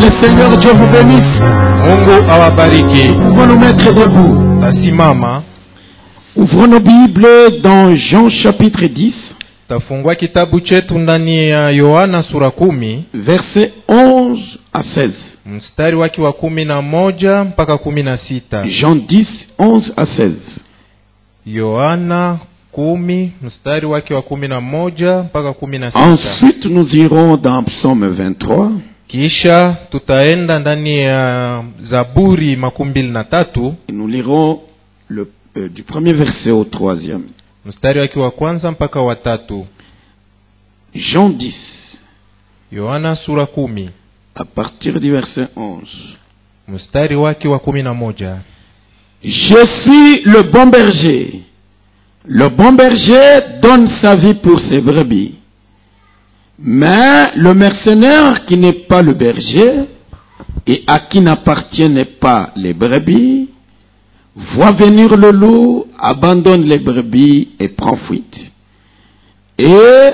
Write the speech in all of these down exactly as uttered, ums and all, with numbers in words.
Le Seigneur Dieu vous bénisse. Mungu awabariki. Nous pouvons nous mettre debout. Tasimama. Ouvrons nos Bibles dans Jean chapitre dix. Tafungua kitabu chetu ndani ya Yohana sura kumi. Verset onze à seize. Mstari wake wa kumi na moja mpaka kumi na sita. Jean dix, onze à seize. Yohana kumi, mstari wake wa kumi na moja mpaka kumi na sita. Ensuite nous irons dans Psaume vingt-trois. Kisha tutaenda ndani ya Zaburi makumi mbili na tatu. Nous lirons le, euh, du premier verset au troisième. Mstari wake wa kwanza mpaka wa tatu. Jean dix. Yohana sura kumi. À partir du verset onze. Mstari wake wa kumi na moja. Je suis le bon berger. Le bon berger donne sa vie pour ses brebis. Mais le mercenaire qui n'est pas le berger et à qui n'appartiennent pas les brebis, voit venir le loup, abandonne les brebis et prend fuite. Et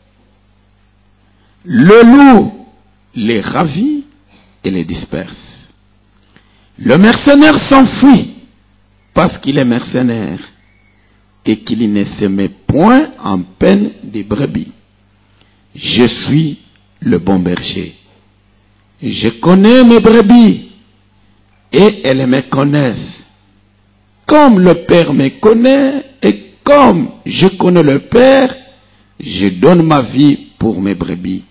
le loup les ravit et les disperse. Le mercenaire s'enfuit parce qu'il est mercenaire et qu'il ne se met point en peine des brebis. Je suis le bon berger. Je connais mes brebis et elles me connaissent. Comme le Père me connaît et comme je connais le Père, je donne ma vie pour mes brebis.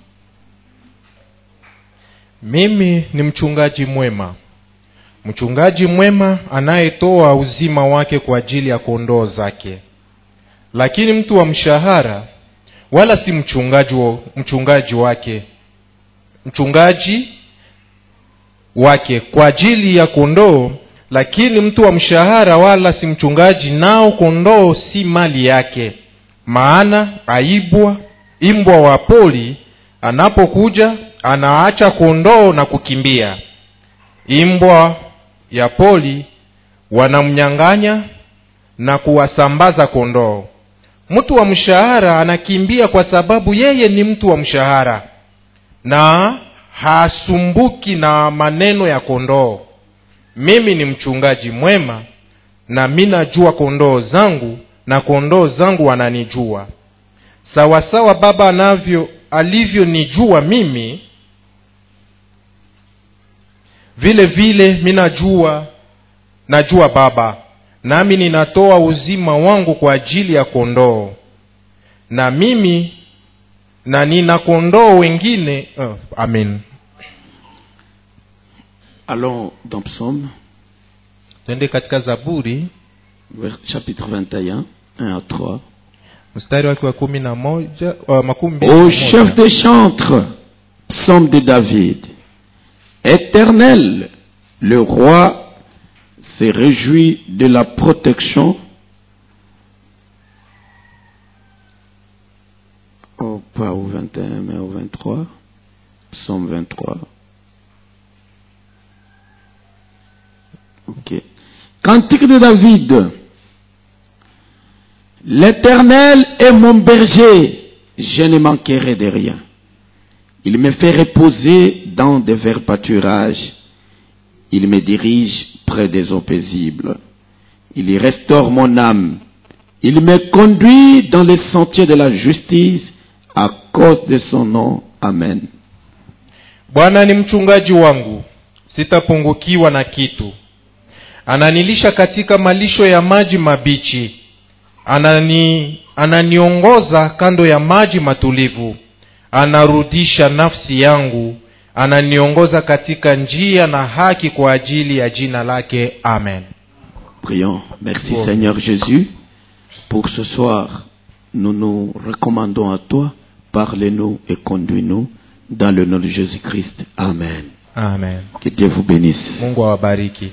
Mimi ni mchungaji mwema. Mchungaji mwema anayetoa uzima wake kwa ajili ya kondoo zake. Lakini mtu wa mshahara wala si mchungaji wa, mchungaji wake. Mchungaji wake kwa ajili ya kondoo, lakini mtu wa mshahara wala si mchungaji, nao kondoo si mali yake. Maana aibwa imbwa wa poli anapokuja anaacha kondoo na kukimbia. Imbwa ya poli wanamnyang'anya na kuwasambaza kondoo. Mtu wa mshahara anakimbia kwa sababu yeye ni mtu wa mshahara na hasumbuki na maneno ya kondoo. Mimi ni mchungaji mwema na mimi najua kondoo zangu na kondoo zangu wananijua. Sawa sawa Baba anavyo alivyonijua mimi, vile vile mimi najua najua Baba, nami ninatoa uzima wangu kwa ajili ya kondoo. Na mimi na nina kondoo wengine. Oh, amen. Allons dans Psaume. Twende katika Zaburi chapitre vingt et un, un à trois. Mstari wake wa kumi na moja, uh, makumi mbili. Au chef des chantres, Psaume de David. Éternel, le roi se réjouit de la protection. Oh, pas au vingt et un, mais au vingt-trois. Psaume vingt-trois. Ok. Cantique de David. L'Éternel est mon berger, je ne manquerai de rien. Il me fait reposer dans des verts pâturages. Il me dirige près des eaux paisibles. Il y restaure mon âme. Il me conduit dans les sentiers de la justice à cause de son nom. Amen. Bwana ni mchungaji wangu, sitapungukiwa na kitu. Ananilisha katika malisho ya maji mabichi. Anani ananiongoza kando ya maji matulivu. Anarudisha nafsi yangu. Ananiongoza katika njia na haki kwa ajili ya jina lake. Amen. Prions. Merci Bon. Seigneur Jésus. Pour ce soir, nous nous recommandons à toi. Parlez-nous et conduis-nous dans le nom de Jésus-Christ. Amen. Amen. Que Dieu vous bénisse. Mungu awabariki.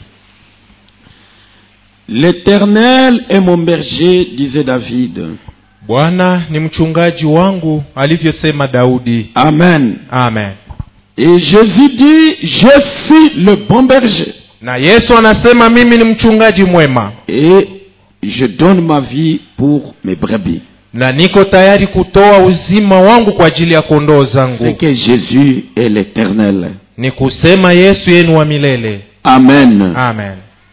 L'Éternel est mon berger, disait David. Bwana ni mchungaji wangu, alivyosema Daudi. Amen. Amen. Et Jésus dit, je suis le bon berger. Na Yesu anasema mimi ni mchungaji mwema. Et je donne ma vie pour mes brebis. Na niko tayari kutoa uzima wangu kwa ajili ya kondoo zangu. C'est que Jésus est l'Éternel. ni kusema Yesu yeye ni wa milele. Amen. Amen.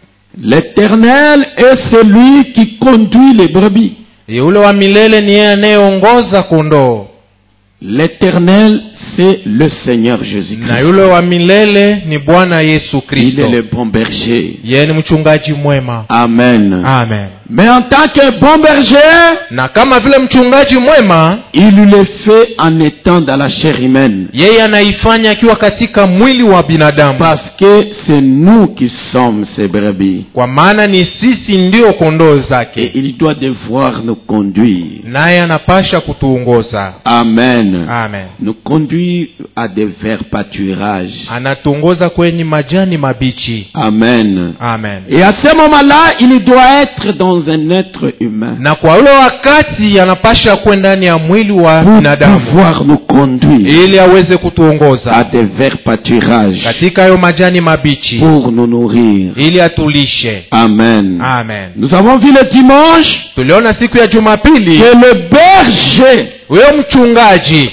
L'Éternel est celui qui conduit les brebis. Yule wa milele ni yeye anayeongoza kondoo. L'Éternel, c'est le Seigneur Jésus-Christ. Na yule wa milele ni Bwana Yesu Kristo. Il est le bon berger. Yeye ni mchungaji mwema. Amen. Amen. Mais en tant que bon berger, na kama vile mchungaji mwema, il le fait en étant dans la chair humaine. Yeye anaifanya akiwa katika mwili wa binadamu. Parce que c'est nous qui sommes ses brebis. Kwa maana ni sisi ndio kondoo zake. Et il doit devoir nous conduire. Naye anapasha kutuongoza. Amen. Amen. Nous conduire à des verts pâturages. Anatuongoza kwenye majani mabichi. Amen. Amen. Et à ce moment-là, il doit être dans un être humain. Na kwa ule wakati anapasha kwenda ndani ya mwili wa binadamu. Pour pouvoir nous conduire. Ili aweze kutuongoza. À des verts pâturages. Katika hayo majani mabichi. Pour nous nourrir. Ili atulishe. Amen. Amen. Nous avons vu le dimanche. Tuliona siku ya Jumapili. Que le berger. Huyo mchungaji.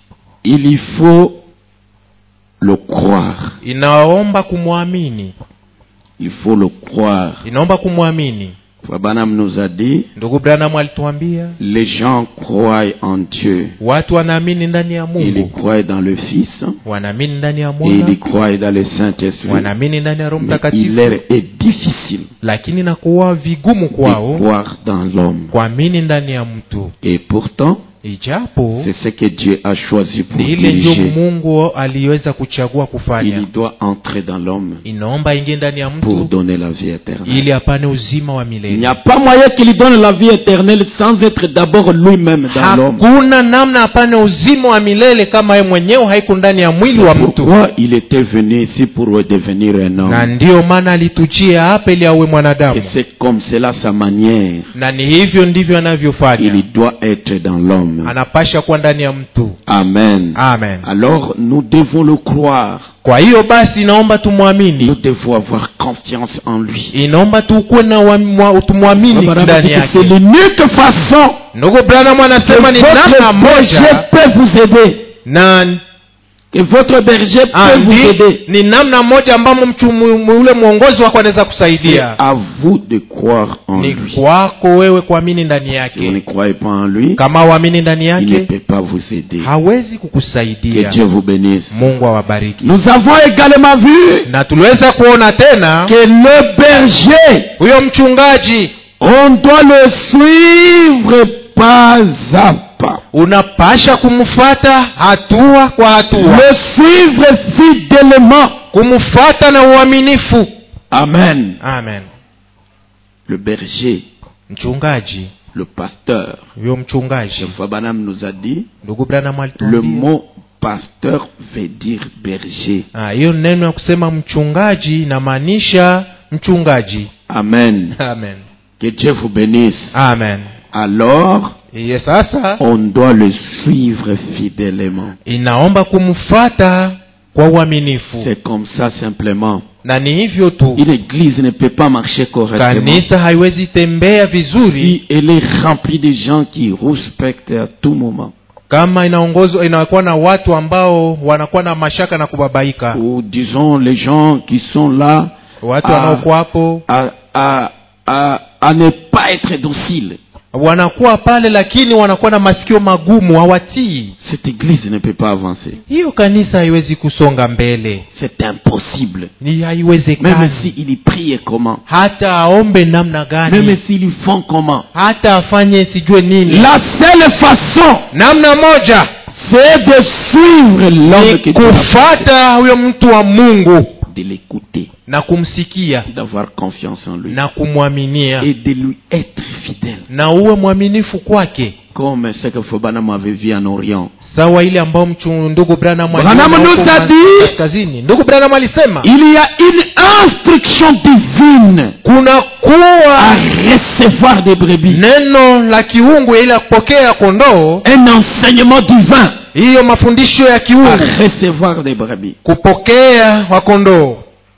Il faut le croire. Inaomba kumwamini. Il faut le croire. Inaomba kumwamini. Branham nous a dit, ndugu Branham alituambia, les gens croient en Dieu. Watu wanaamini ndani ya Mungu. Ils croient dans le Fils. Wanaamini ndani ya Mwana. Et ils croient dans le Saint-Esprit. Wanaamini ndani ya Roho Mtakatifu. Il leur est difficile. Lakini nakuwa vigumu kwao. De croire dans l'homme. Kuamini ndani ya mtu. Et pourtant, ijapo c'est ce que Dieu a choisi pour ile ndio diriger. Mungu aliweza kuchagua kufanya. Il doit entrer dans l'homme. Inaomba ingie ndani ya mtu pour donner la vie éternelle. Ili apane uzima wa milele. Il n'y a pas moyen qu'il donne la vie éternelle sans être d'abord lui-même dans l'homme. Hakuna namna apane uzima wa milele kama yeye mwenyewe haiko ndani ya mwili wa mtu. Pourquoi il était venu ici pour devenir un homme? Na ndio maana alitujia hapa ili awe mwanadamu. Et c'est comme cela sa manière. Na ni hivyo ndivyo anavyofanya. Il doit être dans l'homme. Anapasha kuwa ndani ya mtu. Amen. Amen. Alors nous devons le croire. Kwa hiyo basi inaomba tumwamini. Nous devons avoir confiance en lui. Inaomba tukuwe na tumwamini ndani yake. C'est l'unique façon. Ndugu Branham anasema ni namna moja peut vous aider. Na que votre berger peut vous aider. Ni namna moja ambamo ule mwongozi wako anaweza kusaidia. À vous de croire en ni lui. Kwako wewe kuamini ndani yake. Si vous ne croyez pas en lui, kama uamini ndani yake, il ne peut pas vous aider. Hawezi kukusaidia. Que Dieu vous bénisse. Mungu awabariki. Nous avons également vu na tuliweza kuona tena que le berger, huyo mchungaji, on doit le suivre pas à pas. Unapasha kumfuata hatua kwa hatua. Le suivre fidèlement. Kumfuata na uaminifu. Amen. Amen. Le berger, mchungaji, le pasteur, huyo mchungaji, Branham nous a dit, ndugu Branham le mot pasteur veut dire berger. Ah, hiyo neno ya kusema mchungaji inamaanisha mchungaji. Amen. Amen. Que Dieu vous bénisse. Amen. Alors, yes, sasa on doit le suivre fidèlement. Inaomba kumfuata kwa uaminifu. C'est comme ça simplement. Na ni hivyo tu. Une église ne peut pas marcher correctement. Kanisa haiwezi tembea vizuri si elle est remplie de gens qui respectent à tout moment. Kama inaongozwa inakuwa na watu ambao wanakuwa na mashaka na kubabaika. Ou disons les gens qui sont là watu wanaokuwa hapo à, à, à, à ne pas être docile. Wanakuwa pale lakini wanakuwa na masikio magumu, hawatii. Cette église ne peut pas avancer. Hiyo kanisa haiwezi kusonga mbele. C'est impossible. Ni haiwezekani. Même si ils prient comment. Hata aombe namna gani. Même s'ils font comment. Hata afanye sijue nini. La seule façon, namna moja, c'est de suivre l'homme que Dieu a kufuata huyo mtu wa Mungu, de l'écouter, na kumsikia, d'avoir confiance en lui, na kumwaminia, et de lui être fidèle. Na uwe mwaminifu kwake. Comme ce que Branham avait vu en Orient. Sawa ile ambao ndugu Branham aliona kazini. Ndugu Branham alisema, il y a une instruction divine. Kuna kuwa à recevoir des brebis. Neno la kiungu ili kupokea kondoo. Un enseignement divin. Hiyo mafundisho ya kiungu. À recevoir des brebis. Kupokea wa kondoo.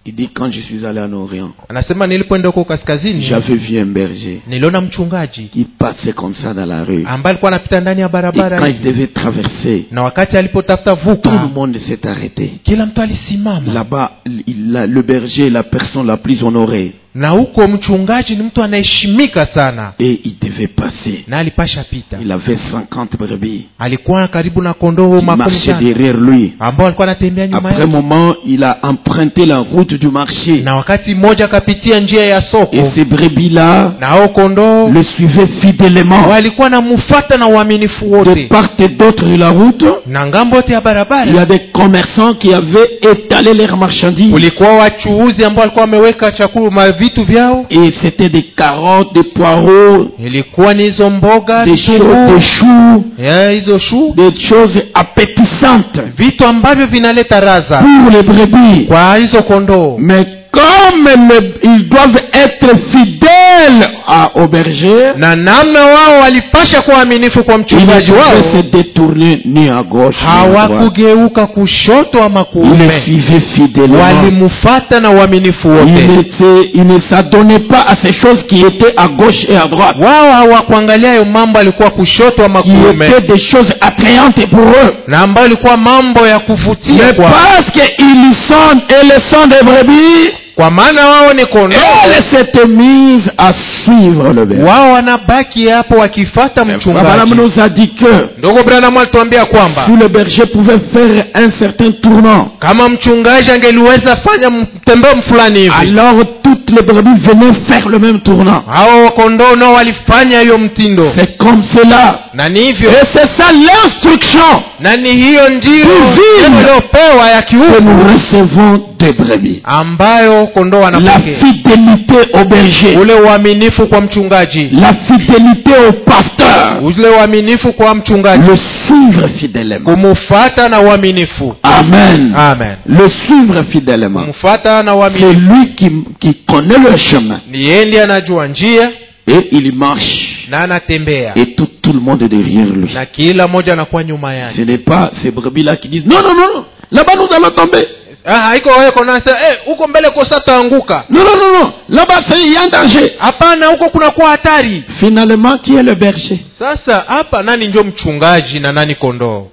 Il dit, quand je suis allé en Orient, anasema nilipoenda huko kaskazini j'avais vu un berger niliona mchungaji qui passait comme ça dans la rue. ambaye alikuwa anapita ndani ya Et barabara quand il devait traverser, na wakati alipotafuta tout le vuka monde s'est arrêté. kila mtu alisimama. Là-bas, il a- le berger est la personne la plus honorée. Na huko mchungaji ni mtu anaheshimika sana, Et il devait passer. na alipasha pita. Il avait cinquante brebis. Alikuwa karibu na kondoo Il makumi marchait tano derrière lui. ambao alikuwa anatembea nyuma Après un yake, moment, il a emprunté la route du marché. na wakati mmoja akapitia njia ya Et soko, ces brebis-là na hao kondoo le suivaient fidèlement. walikuwa na mufata na uaminifu De wote. part et d'autre de la route, Na ngambo yote ya il y barabara a des commerçants qui avaient étalé leurs marchandises. kulikuwa wachuuzi ambao walikuwa wameweka chakula ma vitu vyao. Et c'était des carottes, des poireaux, Ilikuwa ni hizo mboga, des choses, vitunguu, des choux, ya hizo shu, des choses appétissantes vitu ambavyo vinaleta raza pour les brebis. kwa hizo kondoo. Mais comme le- ils doivent être fidèles à, au berger, Na namna wao walipasha kuwa waaminifu kwa ils ne mchungaji pouvaient wao, se détourner ni à gauche ni à droite. hawakugeuka kushoto ama Ils le kuume, suivaient fidèlement. walimufata na uaminifu Ils wote. ne se- ils ne s'adonnaient pas à ces choses qui étaient à gauche et à droite, Wao hawakuangalia hayo mambo alikuwa kushoto ama qui kuume, étaient des choses attrayantes pour eux. na ambayo ilikuwa mambo ya kuvutia Mais kwa, parce qu'ils sont et le sont des brebis, kwa maana wao ni kondoo, elles s'étaient mises à suivre le berger. wao wanabaki hapo wakifata Balaam mchungaji. nous a dit que Ndugu Branham alituambia kwamba si le berger pouvait faire un certain tournant, kama mchungaji angeliweza fanya mtembeo fulani hivi, alors toutes les brebis venaient faire le même tournant. hao kondoo nao walifanya hiyo mtindo, C'est comme cela. na ni hivyo, Et c'est ça l'instruction na ni hiyo ndio Divine. iliyopewa ya que kiungu nous recevons des brebis. ambayo kondoo La wanapokea, fidélité au berger, ule uaminifu kwa mchungaji, la fidélité au pasteur, ule uaminifu kwa mchungaji, le suivre fidèlement. kumufata na uaminifu. Amen. Amen. Le suivre fidèlement. Kumufata na C'est uaminifu, lui qui, qui connaît le chemin. ni yeye ndiye anajua njia Et il marche. na anatembea, Et tout, tout le monde est derrière lui. na kila mmoja anakuwa nyuma yake. Ce n'est pas ces brebis-là qui disent non, non, non, non, là-bas nous allons tomber. Ah, haiko wewe kona sasa eh, huko mbele kosa taanguka. Non, non, non, non, là-bas c'est- il y a un danger. Hapana, huko kuna kuwa hatari. Finalement, qui est le berger? Sasa hapa nani ndio mchungaji na nani kondoo?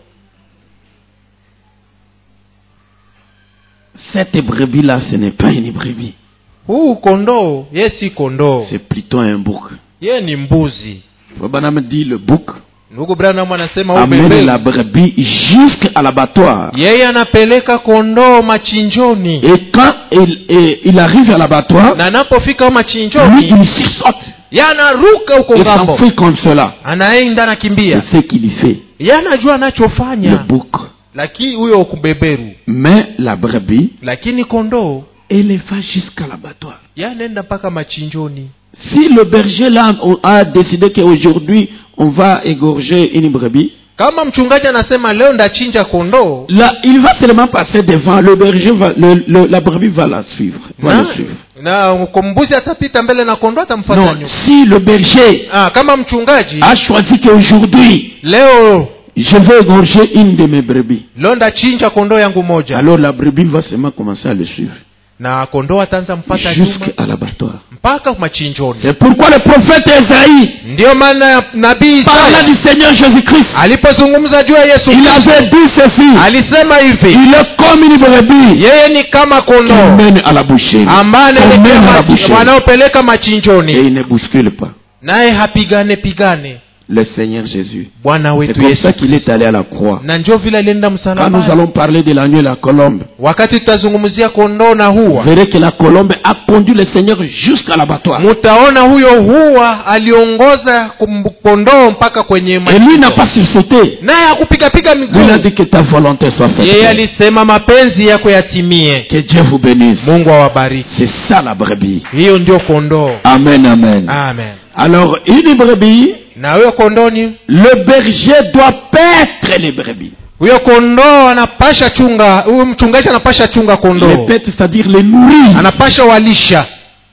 Cette brebis-là, ce n'est pas une brebis. Huu kondoo yeye si kondoo, C'est plutôt un bouc. yeye ni mbuzi. Banam dit le bouc Ndugu Branham anasema huu amène bebe la brebis jusqu'à l'abattoir. yeye anapeleka kondoo machinjoni, Et quand il, et, il arrive à l'abattoir, na anapofika lui, machinjoni il sursaute. yeye anaruka huko Il ngambo, s'enfuit comme cela. anaenda anakimbia, C'est ce qu'il fait, yeye anajua le anachofanya, bouc. lakini huyo kubeberu. Mais la brebis, Lakini kondoo elle va jusqu'à l'abattoir. yeye anaenda mpaka machinjoni. Si le berger là a décidé qu'aujourd'hui on va égorger une brebis, Kama mchungaji anasema leo ndachinja kondoo, là il va seulement passer devant, le berger va, le, le, la brebis va la suivre. Va na, le suivre. na kombuzi atapita mbele na kondoo atamfuata Non, nyuma. si le berger Ah, kama mchungaji a choisi qu'aujourd'hui leo je vais égorger une de mes brebis, leo ndachinja kondoo yangu moja, alors la brebis va seulement commencer à le suivre na kondoo ataanza mpata nyuma jusqu'à l'abattoir. mpaka machinjoni. C'est pourquoi le prophète Esaïe, Ndiyo maana nabii parlant Isaya du Seigneur Jésus-Christ, alipozungumza juu ya Yesu il Kristo, avait dit ceci: alisema hivi, il est comme une brebis yeye ni kama qui kondoo mène à la boucherie, ambaye qui mène à la anaelekea boucherie, wanaopeleka et machinjoni, il ne bouscule pas. naye hapigane pigane. Le Seigneur Jésus, Bwana c'est wetu comme Yesu, ça qu'il est allé à la croix. na ndio vile alienda Quand nous msalabani. allons parler de l'agneau et la colombe, Wakati tutazungumzia kondoo na vous hua, verrez que la colombe a conduit le Seigneur jusqu'à l'abattoir. mutaona huyo hua aliongoza kum- kondoo mpaka kwenye Et lui machinjo. n'a pas sursauté. Naye hakupigapiga Lui a miguu, dit que ta volonté soit yeye faite. alisema mapenzi yako yatimie. Que Dieu vous bénisse. Mungu awabariki. C'est ça la brebis. Hiyo ndio kondoo. Amen, amen. Amen. Alors, une brebis, Na huyo kondoni, le berger doit paître les brebis. huyo kondoo anapasha chunga, huyo mchungaji anapasha chunga Les kondoo, paître, c'est-à-dire les nourrir. anapasha walisha.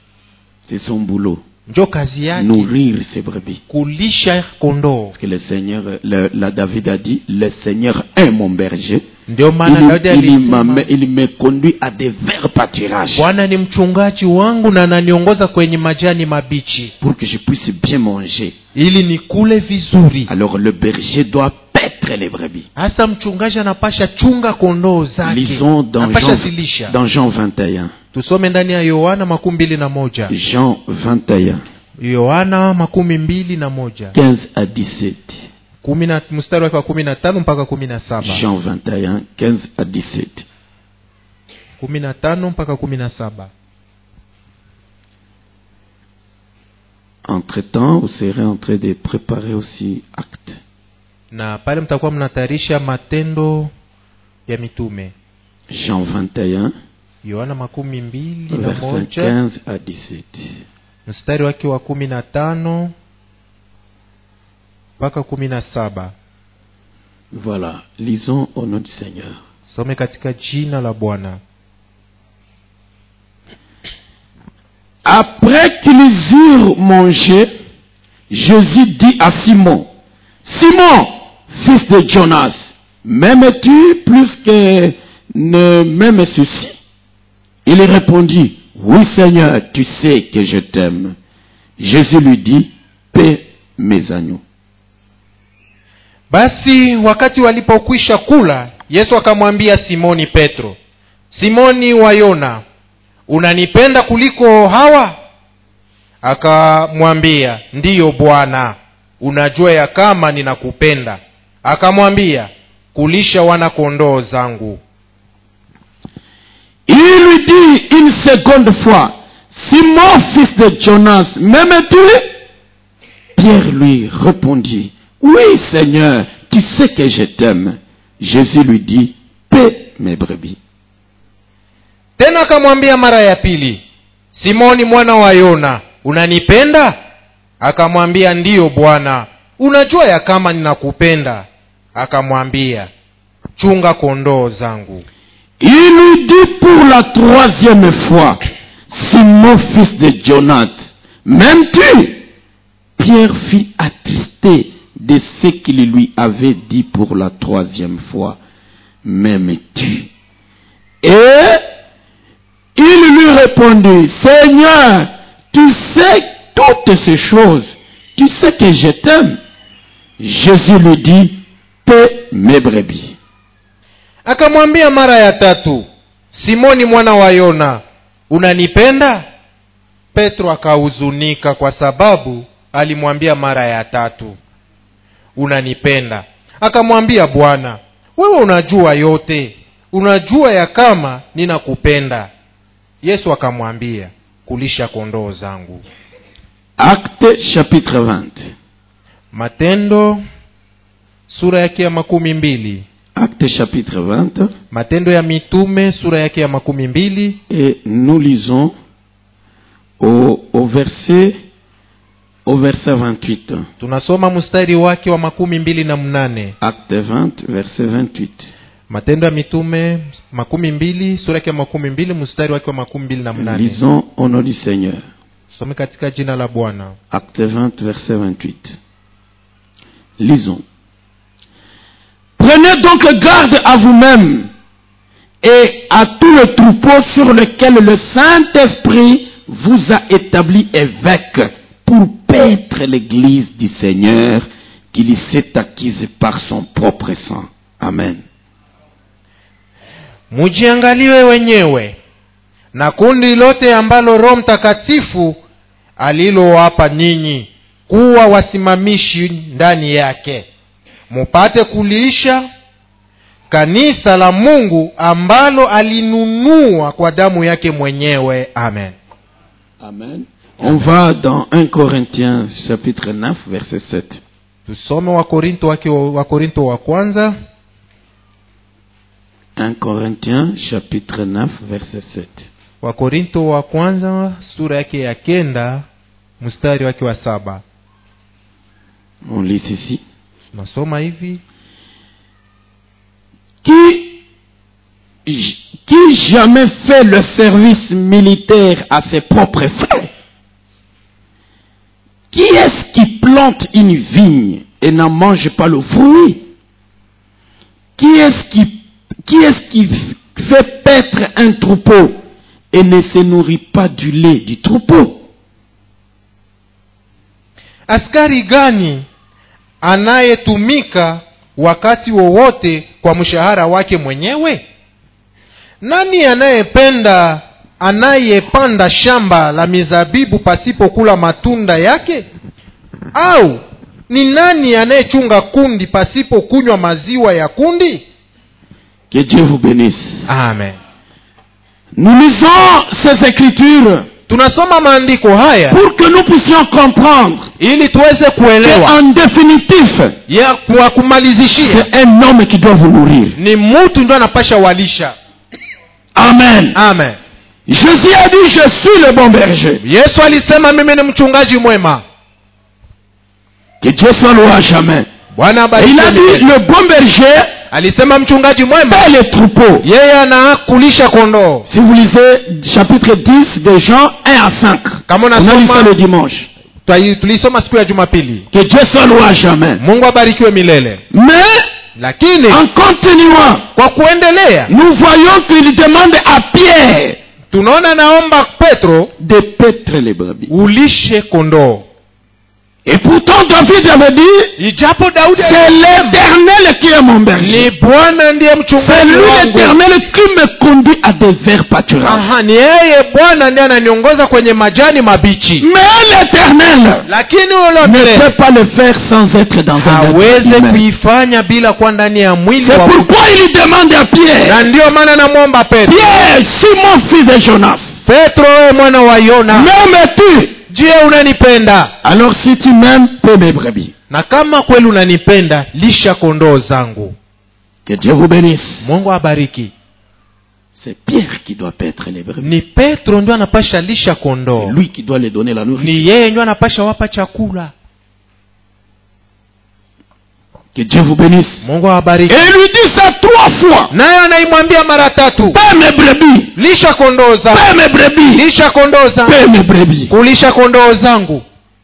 C'est son boulot. Ndio kazi yake, Nourrir ses brebis. kulisha kondoo. Parce que le Seigneur, le, la David a dit, le Seigneur est mon berger. Ndio maana Il, Daudi il, il, alisema, m'a- il me conduit à des verts pâturages Bwana ni mchungaji wangu na ananiongoza kwenye majani mabichi pour que je puisse bien manger. ili nikule vizuri. Alors le berger doit paître les brebis. Hasa mchungaji anapasha chunga kondoo zake, Lisons dans anapasha Jean, zilisha. dans Jean vingt et un. Tusome ndani ya Yohana makumi mbili na moja. Jean vingt et un, Yohana makumi mbili na moja quinze à dix-sept. kumi na mstari wake wa kumi na tano mpaka kumi na saba. Jean vingt et un, quinze à dix-sept. kumi na tano mpaka kumi na saba. Entre-temps, vous serez en train de préparer aussi acte. Na pale mtakuwa mnatayarisha matendo ya mitume. Jean vingt et un, Yohana makumi mbili na verset moja quinze à dix-sept. mstari wake wa kumi na tano mpaka kumi na saba. Voilà, lisons au nom du Seigneur. Some katika jina la Bwana. Après qu'ils eurent mangé, Jésus dit à Simon, Simon, fils de Jonas, m'aimes-tu plus que ne m'aimes ceci? Il répondit, oui Seigneur, tu sais que je t'aime. Jésus lui dit, paie mes agneaux. Basi wakati walipokwisha kula, Yesu akamwambia Simoni Petro, Simoni wa Yona, unanipenda kuliko hawa? Akamwambia, ndiyo Bwana, unajua ya kama ninakupenda. Akamwambia, kulisha wana kondoo zangu. Il lui dit une seconde fois, Simon, fils de Jonas, m'aimes-tu? Pierre lui répondit, oui Seigneur, tu sais que je t'aime. Jésus lui dit, paie mes brebis. Tena akamwambia mara ya pili, Simoni mwana wa Yona, unanipenda? Akamwambia, ndiyo Bwana, unajua ya kama ninakupenda. Akamwambia, chunga kondoo zangu. Il lui dit pour la troisième fois, Simon, fils de Jonas, m'aimes-tu? Pierre fut attristé de ce qu'il lui avait dit pour la troisième fois, m'aimes-tu? Et il lui répondit, Seigneur, tu sais toutes ces choses, tu sais que je t'aime. Jésus lui dit, paie mes brebis. Akamwambia mara ya tatu, Simoni mwana wa Yona, unanipenda? Petro akahuzunika kwa sababu alimwambia mara ya tatu, unanipenda? Akamwambia, Bwana, wewe unajua yote, unajua ya kama ninakupenda. Yesu akamwambia, kulisha kondoo zangu. Acte chapitre vingt. Matendo sura yake ya makumi mbili. Acte chapitre vingt. Matendo ya mitume sura yake ya makumi mbili. Et nous lisons au, au verset au verset vingt-huit. Tunasoma mstari wake wa makumi mbili na mnane. Acte vingt, verset vingt-huit. Matendo ya mitume makumi mbili sura yake ya makumi mbili mstari wake wa makumi mbili na mnane. Lisons au nom du Seigneur. Some katika jina la Bwana. Acte vingt, verset vingt-huit. Lisons. Prenez donc garde à vous-même et à tout le troupeau sur lequel le Saint-Esprit vous a établi évêque pour paître l'église du Seigneur qu'il s'est acquise par son propre sang. Amen. Mujiangaliwe wenyewe na kundi lote ambalo Roho Mtakatifu alilowapa ninyi kuwa wasimamishi ndani yake, mupate kulisha kanisa la Mungu ambalo alinunua kwa damu yake mwenyewe. Amen. Amen. On va dans un Corinthiens chapitre neuf verset sept. Tusome wa Korinto wake wa Korinto wa kwanza. un Corinthiens chapitre neuf verset sept. Wa Korinto wa kwanza sura yake ya kenda mstari wake wa saba. On lit ceci. Nasoma hivi. Qui qui jamais fait le service militaire à ses propres frais? Qui est-ce qui plante une vigne et n'en mange pas le fruit? Qui est-ce qui, Qui est-ce qui fait paître un troupeau et ne se nourrit pas du lait du troupeau? Askari gani anayetumika wakati wowote kwa mshahara wake mwenyewe? Nani anayependa anayepanda shamba la mizabibu pasipo kula matunda yake? Au ni nani anayechunga kundi pasipo kunywa maziwa ya kundi? Que Dieu vous bénisse. Amen. Nous lisons ces écritures tunasoma maandiko haya pour que nous puissions comprendre ili tuweze kuelewa en définitif ya kwa kumalizishia c'est un homme qui doit vous nourrir. Ni mtu ndio anapasha walisha. Amen. Amen. Jésus a dit je suis le bon berger. Yesu alisema mimi ni mchungaji mwema. Que Dieu soit loué à jamais. Bwana abariki. Il a dit le bon berger alisema mchungaji mwema et les troupeaux. Yeye anakulisha kondoo. Si vous lisez chapitre dix de Jean un à cinq. Kama unasoma le dimanche. Tulisoma siku ya Jumapili. Que Dieu soit loué à jamais. Mungu abarikiwe milele. Mais lakini en continuant, kwa kuendelea, nous voyons qu'il demande à Pierre, tunaona naomba Petro de paître les brebis. Ulishe kondoo. Et pourtant David avait dit, ijapo Daudi c'est l'Éternel qui est mon berger. Ni Bwana ndiye mchungaji wangu. C'est lui l'Éternel qui me conduit à des verts pâturages. Aha, ni yeye Bwana ndiye ananiongoza kwenye majani mabichi. Mais l'Éternel lakini ne peut pas le faire sans être dans un hawezi kuifanya bila kuwa ndani ya mwili wa. C'est pourquoi il demande à Pierre. Na ndio maana namuomba Petro. Pierre, Simon fils de Jonas. Petro mwana wa Yona. M'aimes-tu? Je, unanipenda? Alors si tu m'aimes, paie mes brebis. Na kama kweli unanipenda, lisha kondoo zangu. Que Dieu vous bénisse. Mungu abariki. C'est Pierre qui doit paître les brebis. Ni Petro ndio anapasha lisha kondoo. C'est lui qui doit les donner la nourriture. Ni yeye ndio anapasha wapa chakula. Que Dieu vous bénisse. Mungu abariki. Et il lui dit ça trois fois. Naye anaimwambia mara tatu. Paie mes brebis. Lisha kondoo zangu. Paie mes brebis. Lisha kondoo zangu. Paie mes brebis. Kulisha kondoo zangu.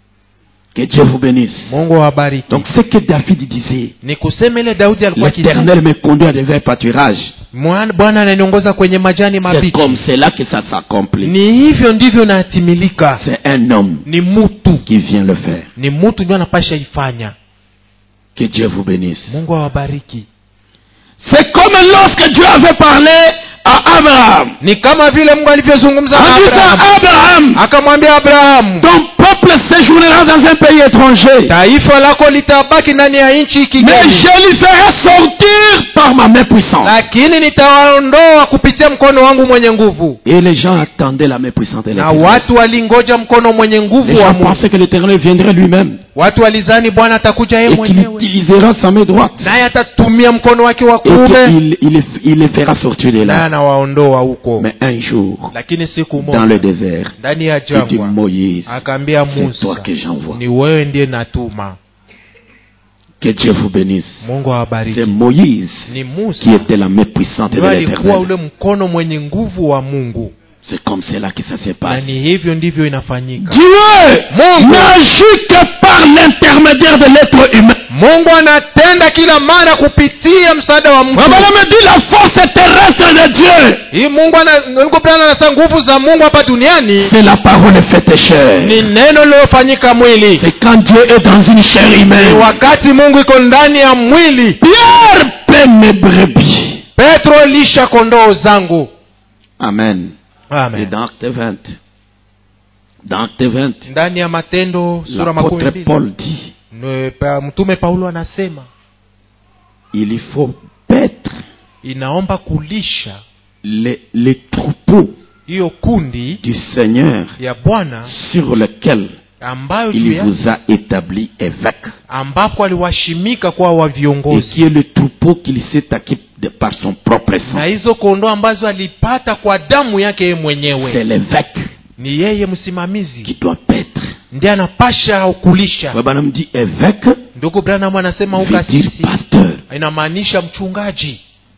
Que Dieu vous bénisse. Mungu abariki. Donc ce que David disait. Ni kusema ile Daudi alikuwa akisema. L'Éternel me conduit à des verts pâturages. Bwana ananiongoza kwenye majani mabichi. C'est comme cela que ça s'accomplit. Ni hivyo ndivyo natimilika. C'est un homme. Ni mtu qui vient le faire. Ni mtu ndio anapasha ifanya. Que Dieu vous bénisse. Mungu awabariki. C'est comme lorsque Dieu avait parlé à Abraham. Ni kama vile Mungu alivyozungumza na Abraham. Abraham, akamwambia Abraham, ton peuple séjournera dans un pays étranger. Taifa lako litabaki ndani ya nchi kigeni. Mais je les ferai sortir par ma main puissante. Lakini nitawaondoa kupitia mkono wangu mwenye nguvu. Et les gens attendaient la main puissante de l'Éternel. Na watu walingoja mkono mwenye nguvu wa Mungu. Pensaient que l'Éternel viendrait lui-même. Watu walizani Bwana atakuja yeye mwenyewe. Et qu'il utilisera sa main droite. Naye atatumia mkono wake wa kuume. Et il, il, il les fera sortir de là. Na waondoa huko. Mais un jour, lakini siku moja, dans le désert, ndani ya jangwa, Moïse, akaambia Musa, ni wewe ndiye natuma. Que Dieu vous bénisse. Mungu awabariki. C'est Moïse ni Musa qui était la main puissante de l'Éternel. Alikuwa ule mkono mwenye nguvu wa Mungu. C'est comme cela que ça se passe. Na ni hivyo ndivyo inafanyika. Dieu n'agit que par l'intermédiaire de l'être humain. Mungu anatenda kila mara kupitia msaada wa mtu. Baba me dit la force terrestre de Dieu. Hii Mungu anakupana na nguvu za Mungu hapa duniani. C'est la parole faite chair. Ni neno lilofanyika mwili. C'est quand Dieu est dans une chair humaine. Ni wakati Mungu iko ndani ya mwili. Pierre paie mes brebis. Petro lisha kondoo zangu. Amen. Amen. Et dans Acte vingt. Dans Acte vingt. Ndani ya Matendo sura makumi mbili. Paul dit. Mtume Paulo anasema il faut paître. Inaomba kulisha les, les troupeaux hiyo kundi du Seigneur ya Bwana sur lequel ambayo il vous a établi évêque, ambapo aliwashimika kwa wa viongozi, et qui est le troupeau qu'il s'est acquis de par son propre sang. Na hizo kondoo ambazo alipata kwa damu yake yeye mwenyewe. C'est l'évêque, ni yeye msimamizi, qui doit paître. Ndiye anapasha kulisha. Baba namdi évêque. Ndugu Branham anasema ukasisi inamaanisha mchungaji.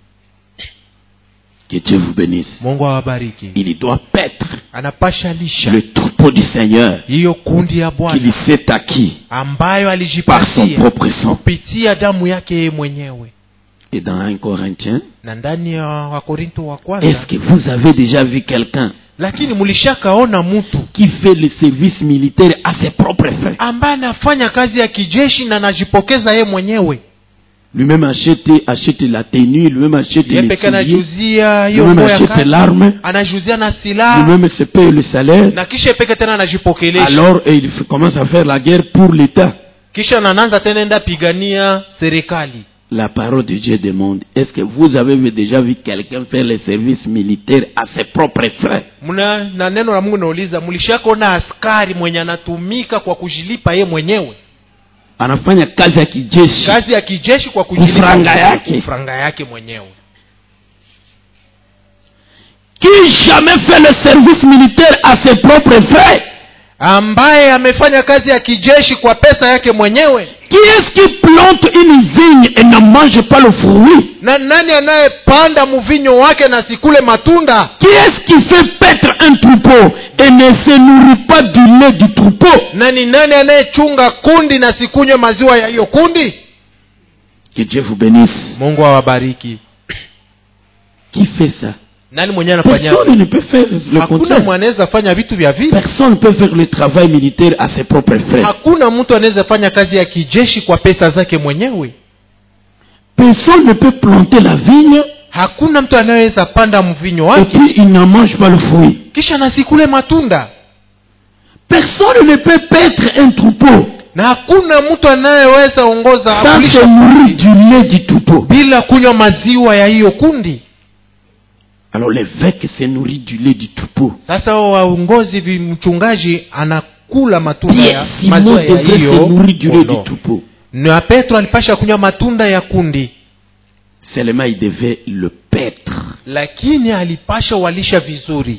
Que Dieu vous bénisse. Mungu awabariki. Il doit paître. Anapasha lisha le troupeau du Seigneur. Hiyo kundi ya Bwana qu'il s'est acquis ambayo par son alijipatia propre sang. kupitia damu yake yeye mwenyewe. Et dans un Corinthien, na ndani ya Wakorinto wa kwanza, est-ce que vous avez déjà vu quelqu'un lakini mulishakaona mtu qui fait le service militaire à ses propres frais, ambaye anafanya kazi ya kijeshi na anajipokeza yeye mwenyewe? Lui-même achète, achète la tenue, lui-même achète les souliers, lui-même achète l'arme, lui-même se paye le salaire. Alors et il commence à faire la guerre pour l'État. La parole de Dieu demande, est-ce que vous avez déjà vu quelqu'un faire le service militaire à ses propres frais? Anafanya kazi ya kijeshi, kazi ya kijeshi kwa kujilipa yake franga yake mwenyewe. Qui jamais fait le service militaire à ses propres frais? Ambaye amefanya kazi ya kijeshi kwa pesa yake mwenyewe. Qui est-ce qui plante une vigne et ne mange pas le fruit? Na nani anayepanda mvinyo wake na sikule matunda? Qui est-ce qui fait paître un troupeau et ne se nourrit pas du lait du troupeau? Nani nani anayechunga kundi na sikunywe maziwa ya hiyo kundi? Que Dieu vous bénisse. Mungu awabariki. Qui fait ça? Nani mwenye anafanya? Personne ne peut faire le hakuna contraire. mwanaweza fanya vitu vya vile. Personne ne peut faire le travail militaire à ses propres frais. Hakuna mtu anaweza fanya kazi ya kijeshi kwa pesa zake mwenyewe. Personne ne peut planter la vigne. Hakuna mtu anayeweza panda mvinyo wake et puis il n'en mange pas le fruit. Kisha nasikule matunda. Personne ne peut paître un troupeau. Na hakuna mtu anayeweza ongoza sans se nourrir du lait du troupeau. Bila kunywa maziwa ya hiyo kundi. Alors l'évêque se nourrit du lait du troupeau. Sasa waongozi mchungaji anakula matunda ya maziwa ya hiyo se nourrit du lait du troupeau. Na Petro alipasha kunywa matunda ya kundi. Seulement il devait le paître. Lakini alipasha walisha vizuri.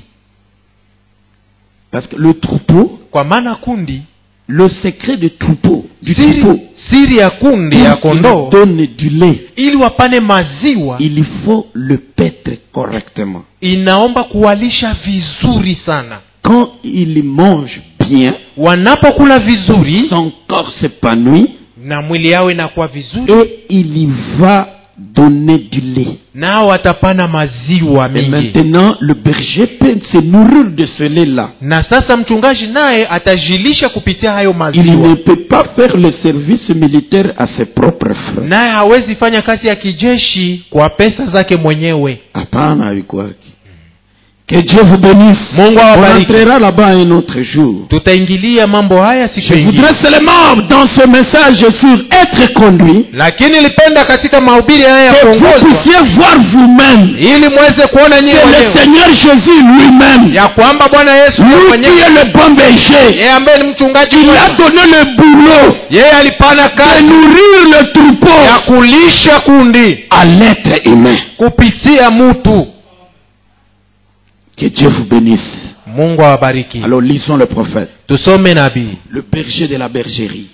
Parce que le troupeau, kwa maana kundi, le secret du troupeau, du siri, troupeau, siri ya kundi ya kondoo donne du lait. Ili wapane maziwa, il faut le paître correctement. Inaomba kuwalisha vizuri sana. Quand il mange bien, wanapokula vizuri, son corps s'épanouit na mwili yao inakuwa vizuri, et il y va donner du lait. Na watapana maziwa mingi. Et maintenant le berger peut se nourrir de ce lait là. Na sasa mchungaji naye atajilisha kupitia hayo maziwa. Il ne peut pas faire le service militaire à ses propres frais. Naye hawezi fanya kazi ya kijeshi kwa pesa zake mwenyewe. Hapana yuko. Que Dieu vous bénisse. Mungu awabariki. On entrera là-bas un autre jour. Tutaingilia mambo haya siku nyingine. Je voudrais seulement dans ce message sur être conduit. Lakini nilipenda katika mahubiri haya ya kuongozwa. Que vous puissiez voir vous-même. Ili muweze kuona nyinyi wenyewe. Le Seigneur Jésus lui-même. Ya kwamba Bwana Yesu mwenyewe. Lui qui est le bon berger. Yeye ambaye ni mchungaji mwema. Il a donné le boulot. Yeye alipana kazi. De nourrir le troupeau. Ya kulisha kundi. À l'être humain. Kupitia mtu. Que Dieu vous bénisse. Mungu awabariki. Alors lisons le prophète. Tusome nabii. Le berger de la bergerie.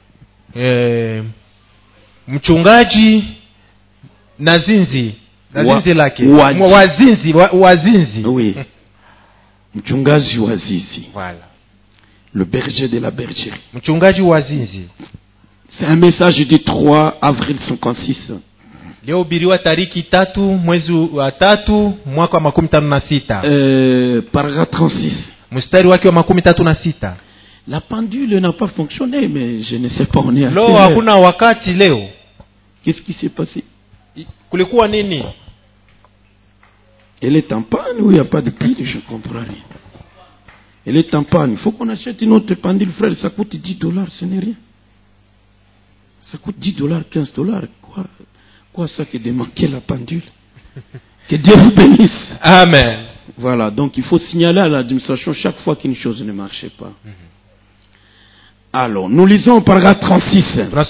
Eh, mchungaji na zinzi. Na zinzi lake. Wazinzi, wazinzi. Oui. Mchungaji wazizi. Voilà. Le berger de la bergerie. Mchungaji wazinzi. C'est un message du trois avril cinquante-six. Leo biriwa tariki tatu mwezi wa tatu mwaka wa makumi tano na sita. Euh, paragraphe trente-six. Mstari wake wa makumi tatu na sita. La pendule n'a pas fonctionné, mais je ne sais pas on est à leo hakuna wakati leo. Qu'est-ce qui s'est passé? Kulikuwa nini? Elle est en panne ou il n'y a pas de pile? Je ne comprends rien. Elle est en panne. Il faut qu'on achète une autre pendule, frère. Ça coûte dix dollars, ce n'est rien. Ça coûte dix dollars, quinze dollars. Quoi? Quoi ça que de manquer la pendule? Que Dieu vous bénisse. Amen. Voilà, donc il faut signaler à l'administration chaque fois qu'une chose ne marchait pas. Mm-hmm. Alors, nous lisons au paragraphe trente-six. Nous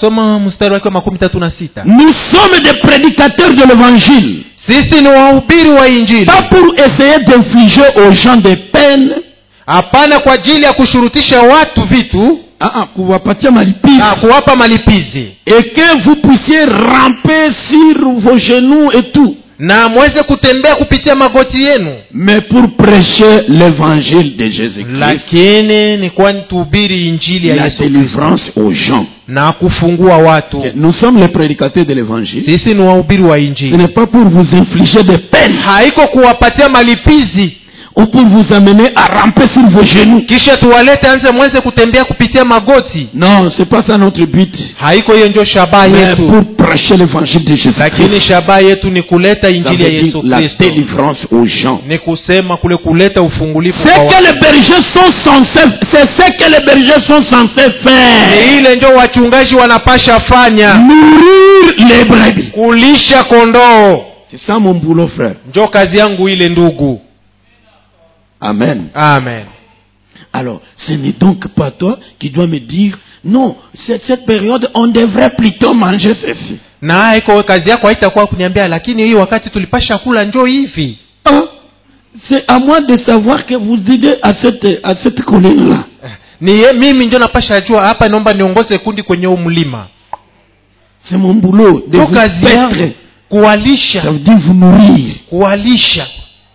sommes des prédicateurs de l'évangile. Pas pour essayer d'infliger aux gens des peines. Hapana kwa ajili ya kushurutisha watu vitu. Ah ah, kuwapatia malipizi. Ah, kuwapa malipizi. Et que vous puissiez ramper sur vos genoux et tout. na mweze kutembea kupitia magoti yenu, mais pour prêcher l'évangile de Jésus-Christ, lakini ni kwa tuhubiri injili ya la Yesu délivrance aux gens. na kufungua watu. Nous sommes les prédicateurs de l'évangile. Sisi ni wahubiri wa Ce injili. n'est pas pour vous infliger des peines Haiko kuwapatia malipizi ou pour vous amener à ramper sur vos genoux. kisha tuwalete anze mweze kutembea kupitia magoti. Non, c'est pas ça notre but. Haiko hiyo ndio shabaha Mais yetu, pour prêcher l'évangile de Jésus-Christ. lakini shabaha yetu ni kuleta Ça injili ya veut dire Yesu la Kristo, délivrance aux gens. ni kusema kule kuleta ufungulifu C'est kwa que watu. les bergers sont censés, c'est ce que les bergers sont censés faire. Ni ile ndio wachungaji wanapasha fanya, Nourrir les brebis. kulisha kondoo. C'est ça mon boulot, frère. Ndio kazi yangu ile, ndugu. Amen. Amen. Alors, ce n'est donc pas toi qui dois me dire, non, cette, cette période, on devrait plutôt manger ceci. Na haiko kazi yako, haitakuwa kuniambia lakini hii wakati tulipasha kula njoo hivi. Ah, c'est à moi de savoir que vous aidez à cette, à cette colline-là. Ni ye, mimi ndio napasha jua hapa, naomba niongoze kundi kwenye huu mlima. C'est mon boulot de Ndio vous kazi yangu, paître. kuwalisha, Ça veut dire vous nourrir. kuwalisha.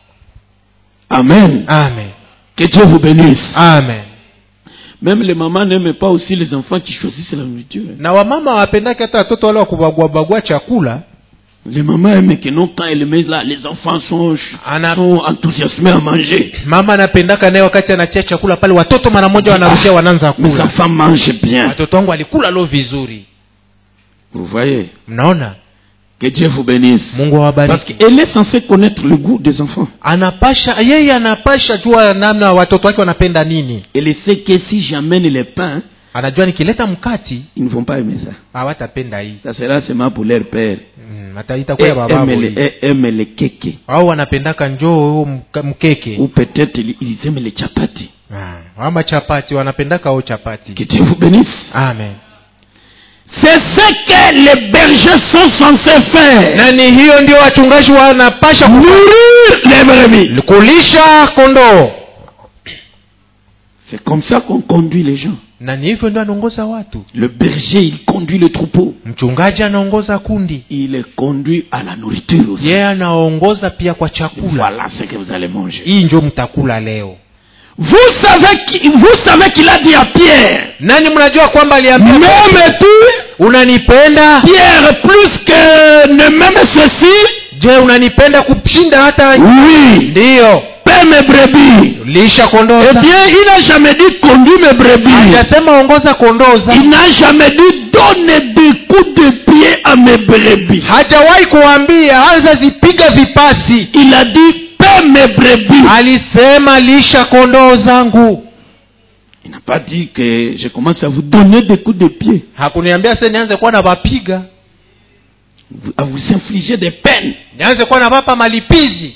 Amen. Amen. Que Dieu vous bénisse. Amen. Même les mamans n'aiment pas aussi les enfants qui choisissent la nourriture. Na wamama wapendake hata watoto wale wa kubagua bagua chakula. Les mamans aiment que non, quand elles mettent là, les enfants sont, Ana, sont enthousiasmés à manger. mama anapendaka naye wakati anachia chakula pale watoto mara moja wanarudia wanaanza Mes kula. enfants mangent bien. Watoto wangu walikula lo vizuri. Vous voyez? Mnaona? Que Dieu vous bénisse. Mungu Parce awabariki. qu'elle est censée connaître le goût des enfants. Anapasha yeye anapasha jua namna watoto wake wanapenda nini. Elle sait que si j'amène les pains, Anajua nikileta mkati ils ne vont pas aimer ça. hawatapenda hii. Ça sera seulement pour leur père. Mm, ataita kwa Et baba aiment les, et aiment les kékés. au wanapendaka njoo mka- mkeke. Ou peut-être ils ils aiment les chapati. Ah, ama chapati wanapendaka au chapati. Que Dieu vous bénisse. Amen. C'est ce que les bergers sont censés faire. Na ni hiyo ndio wachungaji wanapasha Nourrir les brebis. kulisha kondoo. C'est comme ça qu'on conduit les gens. Na ni hivyo ndio anaongoza watu. Le berger, il conduit le troupeau. Mchungaji anaongoza kundi. Il les conduit à la nourriture aussi. Yeye anaongoza pia kwa chakula. Voilà ce que vous allez manger. Hii ndio mtakula leo. Vous savez qui- vous savez qu'il a dit à Pierre, Nani mnajua kwamba aliambia m'aimes-tu, unanipenda? Pierre, plus que ne m'aime ceci? Je, unanipenda kushinda hata? Oui. Ndio. Paie mes brebis. Lisha kondoo. Eh bien, il n'a jamais dit conduis mes brebis. Hajasema ongoza kondoo za. Il n'a jamais dit donne des coups de pied à mes brebis. Hajawahi kuambia anza zipiga vipasi. Il a dit paie mes brebis. Alisema lisha kondoo zangu. Il n'a pas dit que je commence à vous donner des coups de pied, Hakuniambia sasa nianze kuwa na wapiga, à vous infliger des peines. nianze kuwa na wapa malipizi.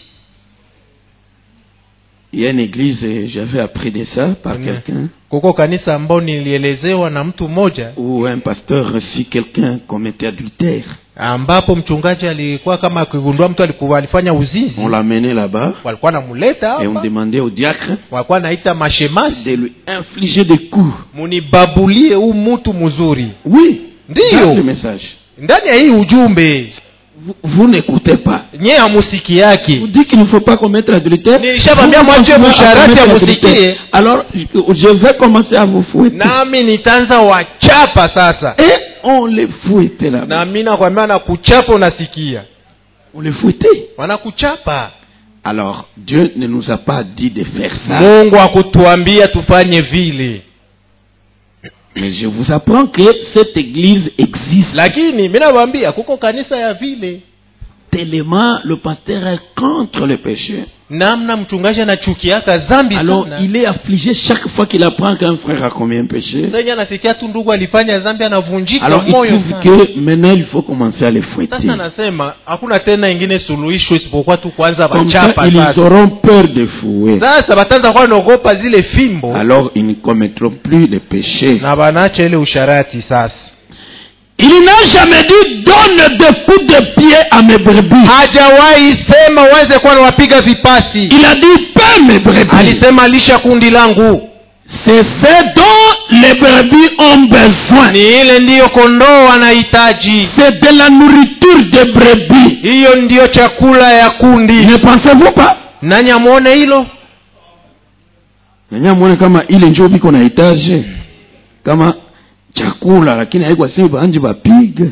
Il y a une église, et j'avais appris de ça par Mm. quelqu'un, Kuko kanisa ambao nilielezewa na mtu mmoja où un pasteur reçut quelqu'un commettait adultère. ambapo mchungaji alikuwa kama akigundua mtu alikuwa alifanya uzinzi, On l'a mené là-bas walikuwa namuleta et on hapa, demandait au diacre walikuwa naita mashemasi, de lui infliger des coups. munibabulie huu mtu mzuri. Oui, Ndio. dans le message. Ndani ya hii ujumbe Vous, vous n'écoutez pas. nyewe hamusiki yake. Vous dites qu'il ne faut pas commettre adultère. Nilishamwambia Vous mwache continuez à msharati commettre amusikie. adultère. Alors, je, je vais commencer à vous fouetter. Nami nitaanza wachapa sasa. Et on les fouettait là. Na mimi nakwambia na kuchapa unasikia. On les fouettait. Wanakuchapa. Alors, Dieu ne nous a pas dit de faire ça. Mungu hakutuambia tufanye vile. Mais je vous apprends que cette église existe. Lakini mimi nawaambia kuko kanisa ya vile. Tellement le pasteur est contre le péché. Namna mchungaji anachukiaka dhambi Alors, sana. il est affligé chaque fois qu'il apprend qu'un frère a commis un péché. Sasa anasikia tu ndugu alifanya dhambi anavunjika Alors, il moyo trouve sana. que maintenant, il faut commencer à les fouetter. Sasa anasema hakuna tena ingine suluhisho isipokuwa tu kwanza Comme ça, bachapa ils sasa. auront peur de fouet. Sasa bataanza kwa naogopa zile fimbo Alors, ils ne commettront plus de péché. na banaacha ile usharati sasa. Il n'a jamais dit donne des coups de pied à mes brebis. Hajawahi sema uweze kuwa nawapiga vipasi. Il a dit paie mes brebis. Alisema lisha kundi langu. C'est ce dont les brebis ont besoin. Ni ile ndiyo kondoo wanahitaji. C'est de la nourriture de brebis. Hiyo ndiyo chakula ya kundi. Ne pensez-vous pas? Nani amuone hilo? Nani amuone kama ile njoo biko na hitaji kama chakula, lakini haiko sema anje bapiga.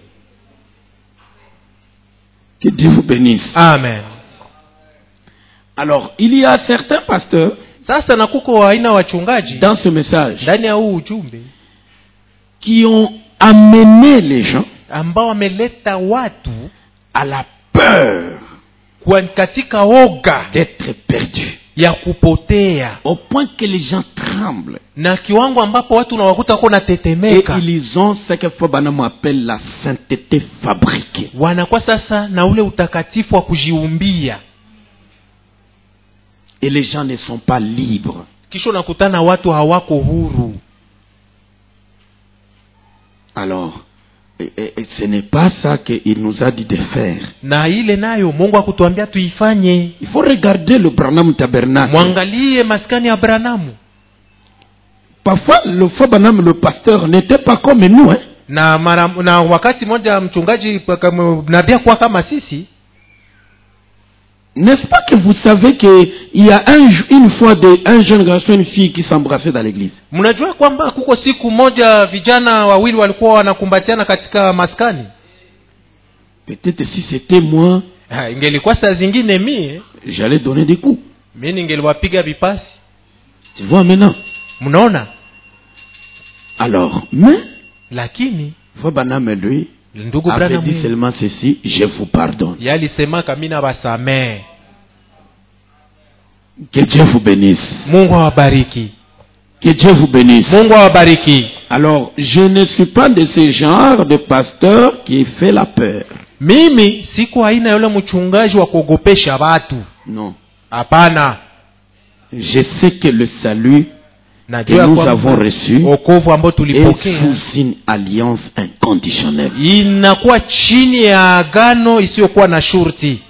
Que Dieu vous bénisse. Amen. Alors, il y a certains pasteurs sasa na kuko aina wachungaji dans ce message ndani ya huu ujumbe qui ont amené les gens ambao wameleta watu à la peur kwa katika oga d'être perdus, ya kupotea, au point que les gens tremblent. na kiwango ambapo watu nawakuta kwa Et natetemeka. ils ont ce que Fabana appelle la sainteté fabriquée. Wanakuwa sasa na ule utakatifu wa kujiumbia. Et les gens ne sont pas libres. Kisha nakutana watu hawako huru. Alors, et, et, et ce n'est pas ça qu'il nous a dit de faire. Na ile nayo Mungu akutuambia tuifanye. Il faut regarder le Branham Tabernacle. Mwangalie maskani ya Branamu. Parfois, le Fabanam, le pasteur, n'était pas comme nous. Hein? Na, mara, na wakati moja mchungaji nabia kwa kama sisi. N'est-ce pas que vous savez qu'il y a un, une fois de, un jeune garçon et une fille qui s'embrassaient dans l'église? Mnajua kwamba kuko siku moja vijana wawili walikuwa wanakumbatiana katika maskani? Peut-être si c'était moi, Ha, ingelikuwa saa zingine mie j'allais donner des coups. mimi ningeliwapiga vipasi. Tu vois maintenant? Mnaona? Alors, mais Lakini Fabanam lui ndugu avait Branham dit seulement ceci: je vous pardonne. yalisema kamina basamee. Que Dieu vous bénisse. Mungu awabariki. Que Dieu vous bénisse. Mungu awabariki. Alors, je ne suis pas de ce genre de pasteur qui fait la peur. Mimi siku aina yule mchungaji wa kuogopesha watu. Non. Hapana. Je sais que le salut que Najua nous kwamba avons reçu wokovu ambao est tulipokea sous une alliance inconditionnelle. inakuwa chini ya agano isiyokuwa na shurti.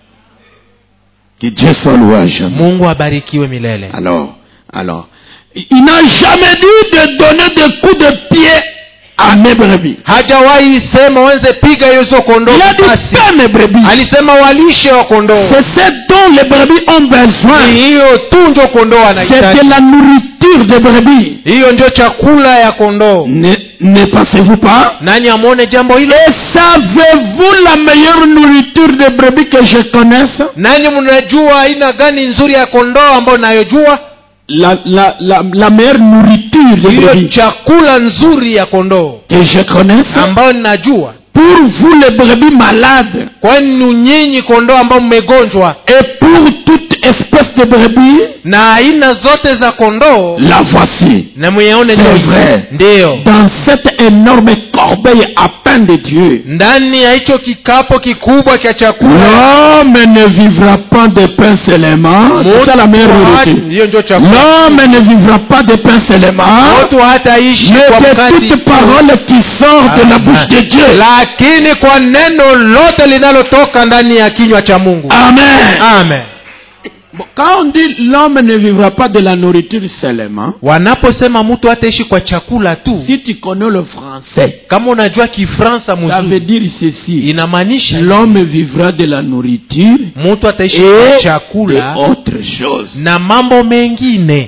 Que Dieu soit loué. Mungu abarikiwe milele. Alors, alors, il n'a jamais dit de donner des coups de pied à mes brebis. Hajawahi sema wenze piga hizo kondoo. Il a dit pas mes brebis. Alisema walishe wa kondoo. C'est ce dont les brebis ont besoin. Hiyo tu ndio kondoo C'est wanahitaji. de la nourriture des brebis. Hiyo ndio chakula ya kondoo. Ne, ne pensez-vous pas? Nani amone jambo hilo? Et savez-vous la meilleure nourriture des brebis que je connaisse? Nani mnajua aina gani nzuri ya kondoo ambayo nayojua? La, la, la, la meilleure nourriture des Hiyo brebis chakula nzuri ya kondoo que je connaisse. ambayo ninajua. Pour vous les brebis malades. Kwani nyinyi kondoo ambao mmegonjwa, Et pour toute espèce de brebis, na aina zote za kondoo, la voici. na muione C'est vrai. ndio Dans cette énorme corbeille à pain de Dieu, ndani ya hicho kikapo kikubwa cha chakula. l'homme ne vivra pas de pain seulement. C'est ça la meilleure nourriture. Hiyo ndio chakula. L'homme ne vivra pas de pain seulement, Watu hataishi kwa mais de mkate, toute parole qui sort de la bouche de Dieu. lakini kwa neno lote linalotoka ndani ya kinywa cha Mungu. Amen. Amen. Bon, quand on dit l'homme ne vivra pas de la nourriture seulement, Wanaposema mtu hataishi kwa chakula tu, si tu connais le français, kama unajua Kifransa ça veut mzuri, dire ceci: inamaanisha l'homme vivra de la nourriture mtu ataishi kwa et chakula autre chose. na mambo mengine.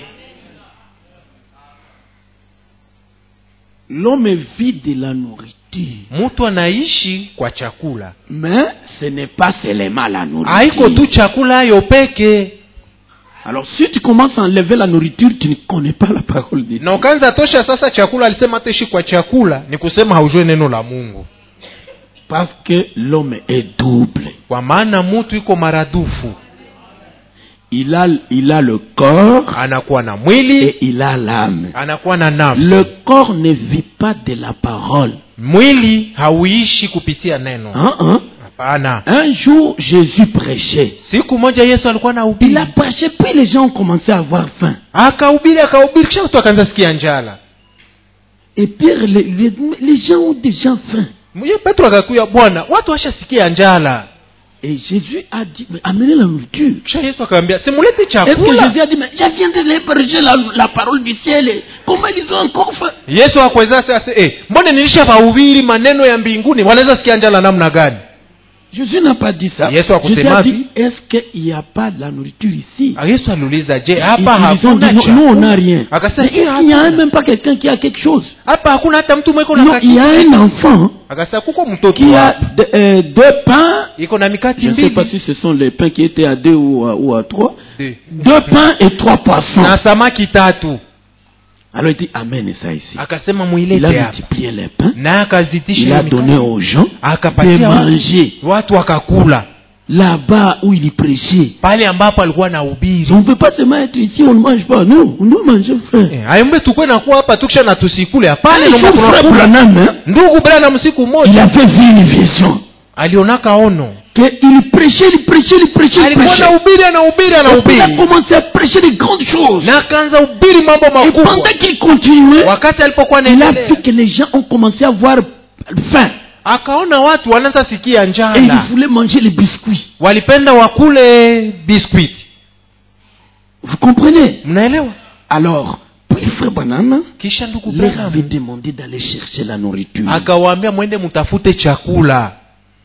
L'homme vit de la nourriture, Mtu anaishi kwa chakula, mais ce n'est pas seulement la haiko tu nourriture. chakula hayo peke. Alors si tu commences à enlever la nourriture, tu ne connais pas la parole de Dieu. Na ukaanza tosha sasa chakula, alisema ataishi kwa chakula, ni kusema haujui neno la Mungu. Parce que l'homme est double. Kwa maana mtu iko maradufu, Il a, il a le corps anakuwa na mwili, et il a l'âme. anakuwa na nafsi. Le corps ne vit pas de la parole. Mwili hauishi kupitia neno. Hein, hein? Hapana. Un jour, Jésus prêchait. Siku moja Yesu alikuwa Il anahubiri. a prêché, puis les gens ont commencé à avoir faim. Akahubiri, akahubiri, kisha watu wakaanza sikia njala. Et Pierre, les, les, les gens ont déjà faim. Mwenye Petro akakuya, Bwana, watu washasikia njala. Et Jésus a dit, mais amenez la nourriture. Kisha Yesu akamwambia, simulete Est-ce que chakula? Jésus a dit, mais je viens de les prêcher la, la parole du ciel. Comment ils ont encore faim? Yesu hakuweza sasa, eh, mbona nilishawahubiri maneno ya mbinguni, wanaweza sikia njala namna gani? Jésus n'a pas dit ça. Yesu Jésus a hakusema dit, est-ce qu'il n'y a pas de la nourriture ici? Yesu aliuliza, je, Ils, hapa ils ont dit, hakuna non, nous on n'a chakula? rien. Akasema, Mais il n'y a même pas quelqu'un qui a quelque chose. hapa hakuna hata mtu mweko na Non, il y a kati. un enfant Akasema kuko mtoto qui a hapa de- euh, deux pains. iko na mikati Je ne sais pas mbili si ce sont les pains qui étaient à deux ou à, ou à trois. Deux. Deux pains et trois poissons. na samaki tatu. Alors il dit, amène ça ici. Akasema Il a muilete hapa, multiplié les pains. na akazidisha Il hiyo a donné mikate, aux gens de akapatia watu, manger. watu wakakula Là-bas où il prêchait. pale ambapo alikuwa na ubiri. On ne peut pas seulement être ici, on ne mange pas. Non, on doit manger, frère. Eh, ayombe tukwe na kuwa hapa tukisha na tusikule. Hapana, Allez, ndio son frère tunakula. Branham, hein, Ndugu Branham siku il moja avait vu une vision. alionaka ono, Il prêchait, il prêchait, il prêchait, il alikuwa na prêchait. ubiri na ubiri na Et puis il a ubiri, commencé à prêcher de grandes choses. na akaanza ubiri mambo Et makubwa. pendant qu'il continuait, Wakati alipokuwa il a anaendelea, vu que les gens ont commencé à avoir faim. akaona watu wanaanza sikia Et njala, ils voulaient manger les biscuits. walipenda wakule biskuit. Vous comprenez? Mnaelewa? Alors, puis frère Banana Kisha ndugu leur avait Branham demandé d'aller chercher la nourriture. akawaambia mwende mtafute chakula.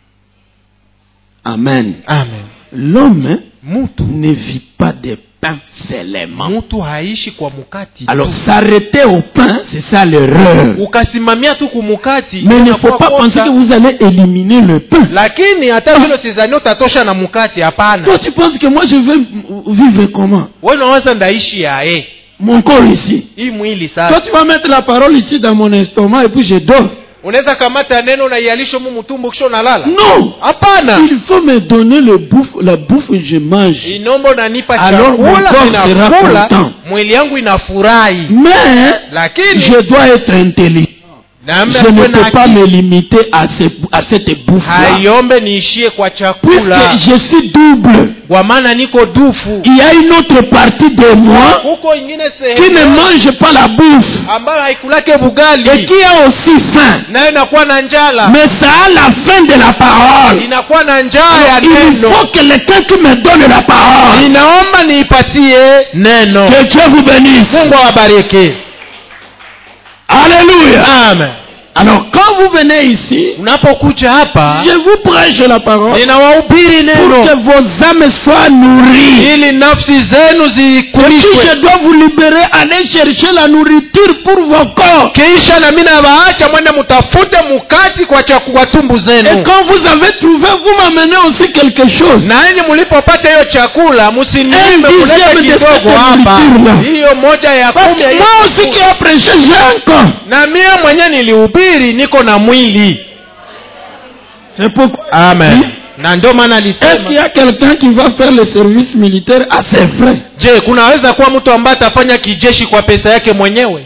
Amen. Amen. L'homme Mtu ne vit pas de pain seulement. mtu haishi kwa mukati tu. Alors s'arrêter au pain, c'est ça l'erreur. Ukasimamia tu kumukati, Mais il ne inakuwa faut pas kosa. penser que vous allez éliminer le pain. Lakini hata vile sidhani utatosha na mukati, hapana. Toi tu penses que moi je vais vivre comment? Wewe unawaza ndaishi yae Mon corps ici. hii mwili Toi sasa. tu vas mettre la parole ici dans mon estomac et puis je dors. Unaweza kamata neno na ialisho mu mtumbo kisha unalala? Non. Hapana. Il faut me donner le bouffe, la bouffe que je mange. Inombo nanipa Alors, mon chakula, corps sera ninakula, content. mwili yangu inafurahi. Mais Lakini je dois être intelligent. na Je ne mna peux pas me limiter à, ce, à cette bouffe-là. haiombe niishie kwa chakula, Puisque je suis double. kwa maana niko dufu. Il y a une autre partie de moi Huko ingine qui ne sehemu mange pas la bouffe ambayo haikulake et bugali qui a aussi faim. nayo inakuwa na njala, Mais ça a la faim de la parole. inakuwa na njaa ya Il neno. faut que quelqu'un qui me donne la parole. Ninaomba niipatie neno. Que Dieu vous bénisse. Mungu awabariki. Alléluia. Amen. Alors quand vous venez ici, Unapokuja hapa je vous prêche la parole ninawahubiri pour neno que vos âmes soient nourries. ili nafsi zenu Et si zikulishwe. je dois vous libérer, allez chercher la nourriture pour vos corps. Kisha na mimi nawaacha mwende mtafute mukati kwa chaku kwa tumbu Et zenu. quand vous avez trouvé, vous m'amenez aussi quelque chose. Na yeye mlipopata hiyo chakula msiniimbe Eh, kuleta dixième de kidogo cette hapa. nourriture-là. Hiyo moja ya Parce kumi ya que hiyo moi aussi qui chakula. ai prêché, j'ai un corps. Na mimi mwenyewe nilihubiri niko na mwili. C'est pourquoi. Amen. Na ndio maana Est-ce qu'il y alisema, a quelqu'un qui va faire le service militaire à ses frais? je, kunaweza kuwa mtu ambaye atafanya kijeshi kwa pesa yake mwenyewe?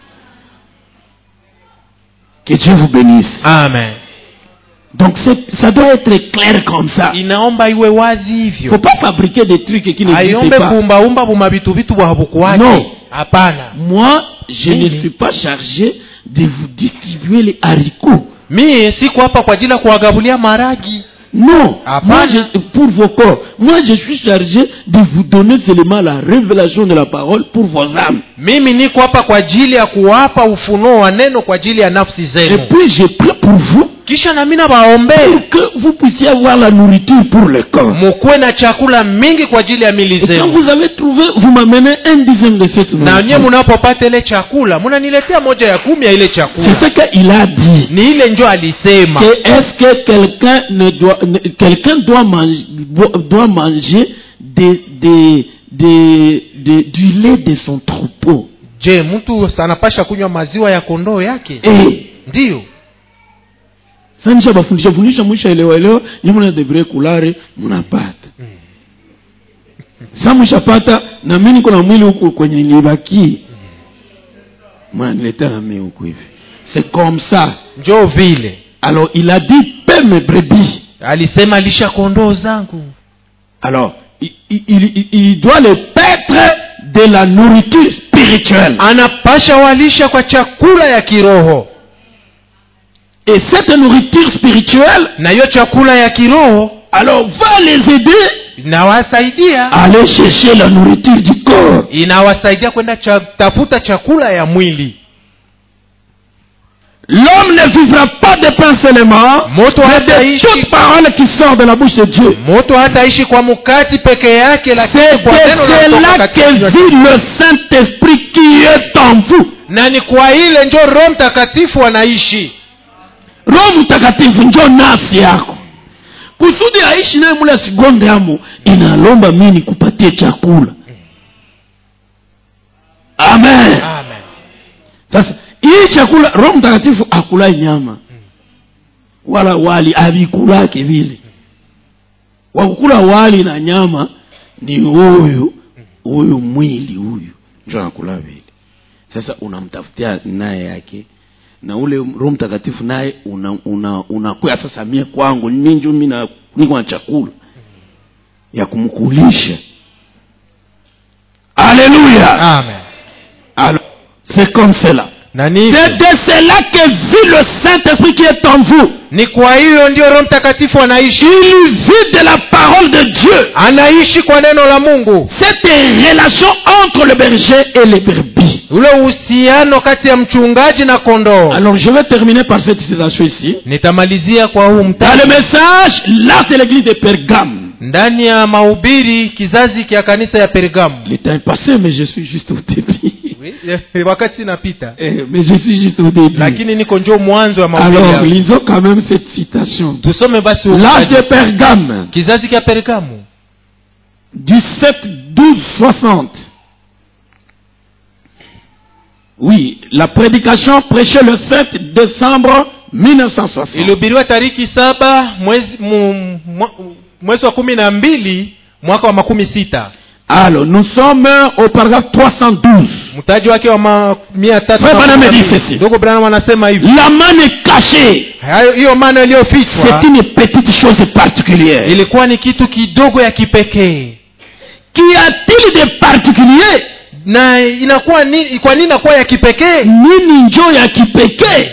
Que Dieu vous bénisse. Amen. Donc c'est- ça doit être clair comme ça. Il Inaomba iwe wazi ne hivyo. faut pas fabriquer des trucs qui n'existent Aiombe pas. kuumbaumba buma vitu vitu bwa habukuwake. Non. Hapana. Moi, je Oui. ne suis pas chargé de vous distribuer les haricots. Mimi siko hapa kwa ajili ya kuwagabulia maragi. Non, Ah, moi pas- je, pour vos corps. Moi je suis chargé de vous donner seulement la révélation de la parole pour vos âmes. Mimi niko hapa kwa ajili ya kuwapa ufunuo wa neno kwa ajili ya nafsi Et zenu. puis je prie pour vous Kisha na mimi nawaombea pour que vous puissiez avoir la nourriture pour le corps. mukuwe na chakula mingi kwa ajili ya mili Et quand zenu. vous avez trouvé, vous m'amenez un dixième de cette Na nyie nourriture. mnapopata ile chakula mnaniletea moja ya kumi ya ile C'est chakula. ce qu'il a dit. Ni ile njo alisema. Que est-ce que quelqu'un ne doit, ne- quelqu'un doit manger, doit manger des, des, des, des, du lait de son troupeau. Je, mtu anapasha kunywa maziwa ya kondoo yake? Et Ndio. sasa nishabafundisha fundisha mwisha elewa elewa, nyinyi mnadevire kulare mnapata. Sasa mshapata na mimi niko na mwili huko kwenye nilibaki. Mwana nileta na mimi huko hivi. C'est comme ça. Njo vile. Alors il a dit paie mes brebis. Alisema lisha kondoo zangu. Alors il, il, il, il doit les paître de la nourriture spirituelle. Anapasha walisha kwa chakula ya kiroho. Et cette nourriture spirituelle Na hiyo chakula ya kiroho alors va les aider inawasaidia à aller chercher la nourriture du corps. Inawasaidia kwenda cha, tafuta chakula ya mwili. L'homme ne vivra pas de pain seulement, mais de toute parole qui sort de la bouche de Dieu. C'est de cela que vit le Saint-Esprit qui est en vous. Na ni kwa ile ndio Roho Mtakatifu anaishi. Roho Mtakatifu ndio nafsi yako. Kusudi aishi naye mule sigonde amo, inalomba mimi nikupatie chakula. Amen. Amen. Sasa hii chakula Roho Mtakatifu akula nyama. Wala wali abikulake vile. Wakukula wali na nyama ni huyu, huyu mwili huyu. Ndio anakula vile. Sasa unamtafutia naye yake na ule Roho Mtakatifu naye una una unakuwa sasa mie kwangu mimi ndio mimi na niko na chakula ya kumkulisha. Alléluia. Amen. Alors, c'est comme cela. Nani? C'est de cela que vit le Saint-Esprit qui est en vous. Ni kwa hiyo ndio Roho Mtakatifu anaishi. Il vit de la parole de Dieu. Anaishi kwa neno la Mungu. C'est une relation entre le berger et les brebis. Ule uhusiano kati ya mchungaji na kondoo. Alors je vais terminer par cette citation ici. Nitamalizia kwa huu mtaji. Dans le message, là c'est l'église de Pergame. Ndani ya mahubiri kizazi kia kanisa ya Pergame. Le temps est passé mais je suis juste au début. Oui, wakati inapita. Eh, mais je suis juste au début. Lakini niko njoo mwanzo wa mahubiri. Alors lisons quand même cette citation. Tusome basi l'âge de Pergame. Kizazi kia Pergame. Du sept douze soixante. Oui, la prédication prêchée le sept décembre mille neuf cent soixante. Ilihubiriwa tariki saba mwezi mwezi wa kumi na mbili mwaka wa makumi sita. Alors, nous sommes au paragraphe trois cent douze. Mtaji wake wa mia tatu. Ndugu Branham anasema hivi. La main est cachée. Hiyo maana iliyofichwa. C'est une petite chose particulière. Ilikuwa ni kitu kidogo ya kipekee. Qu'y a-t-il de particulier? Na inakuwa nini, kwa nini inakuwa ya kipekee? Nini njoo ya kipekee?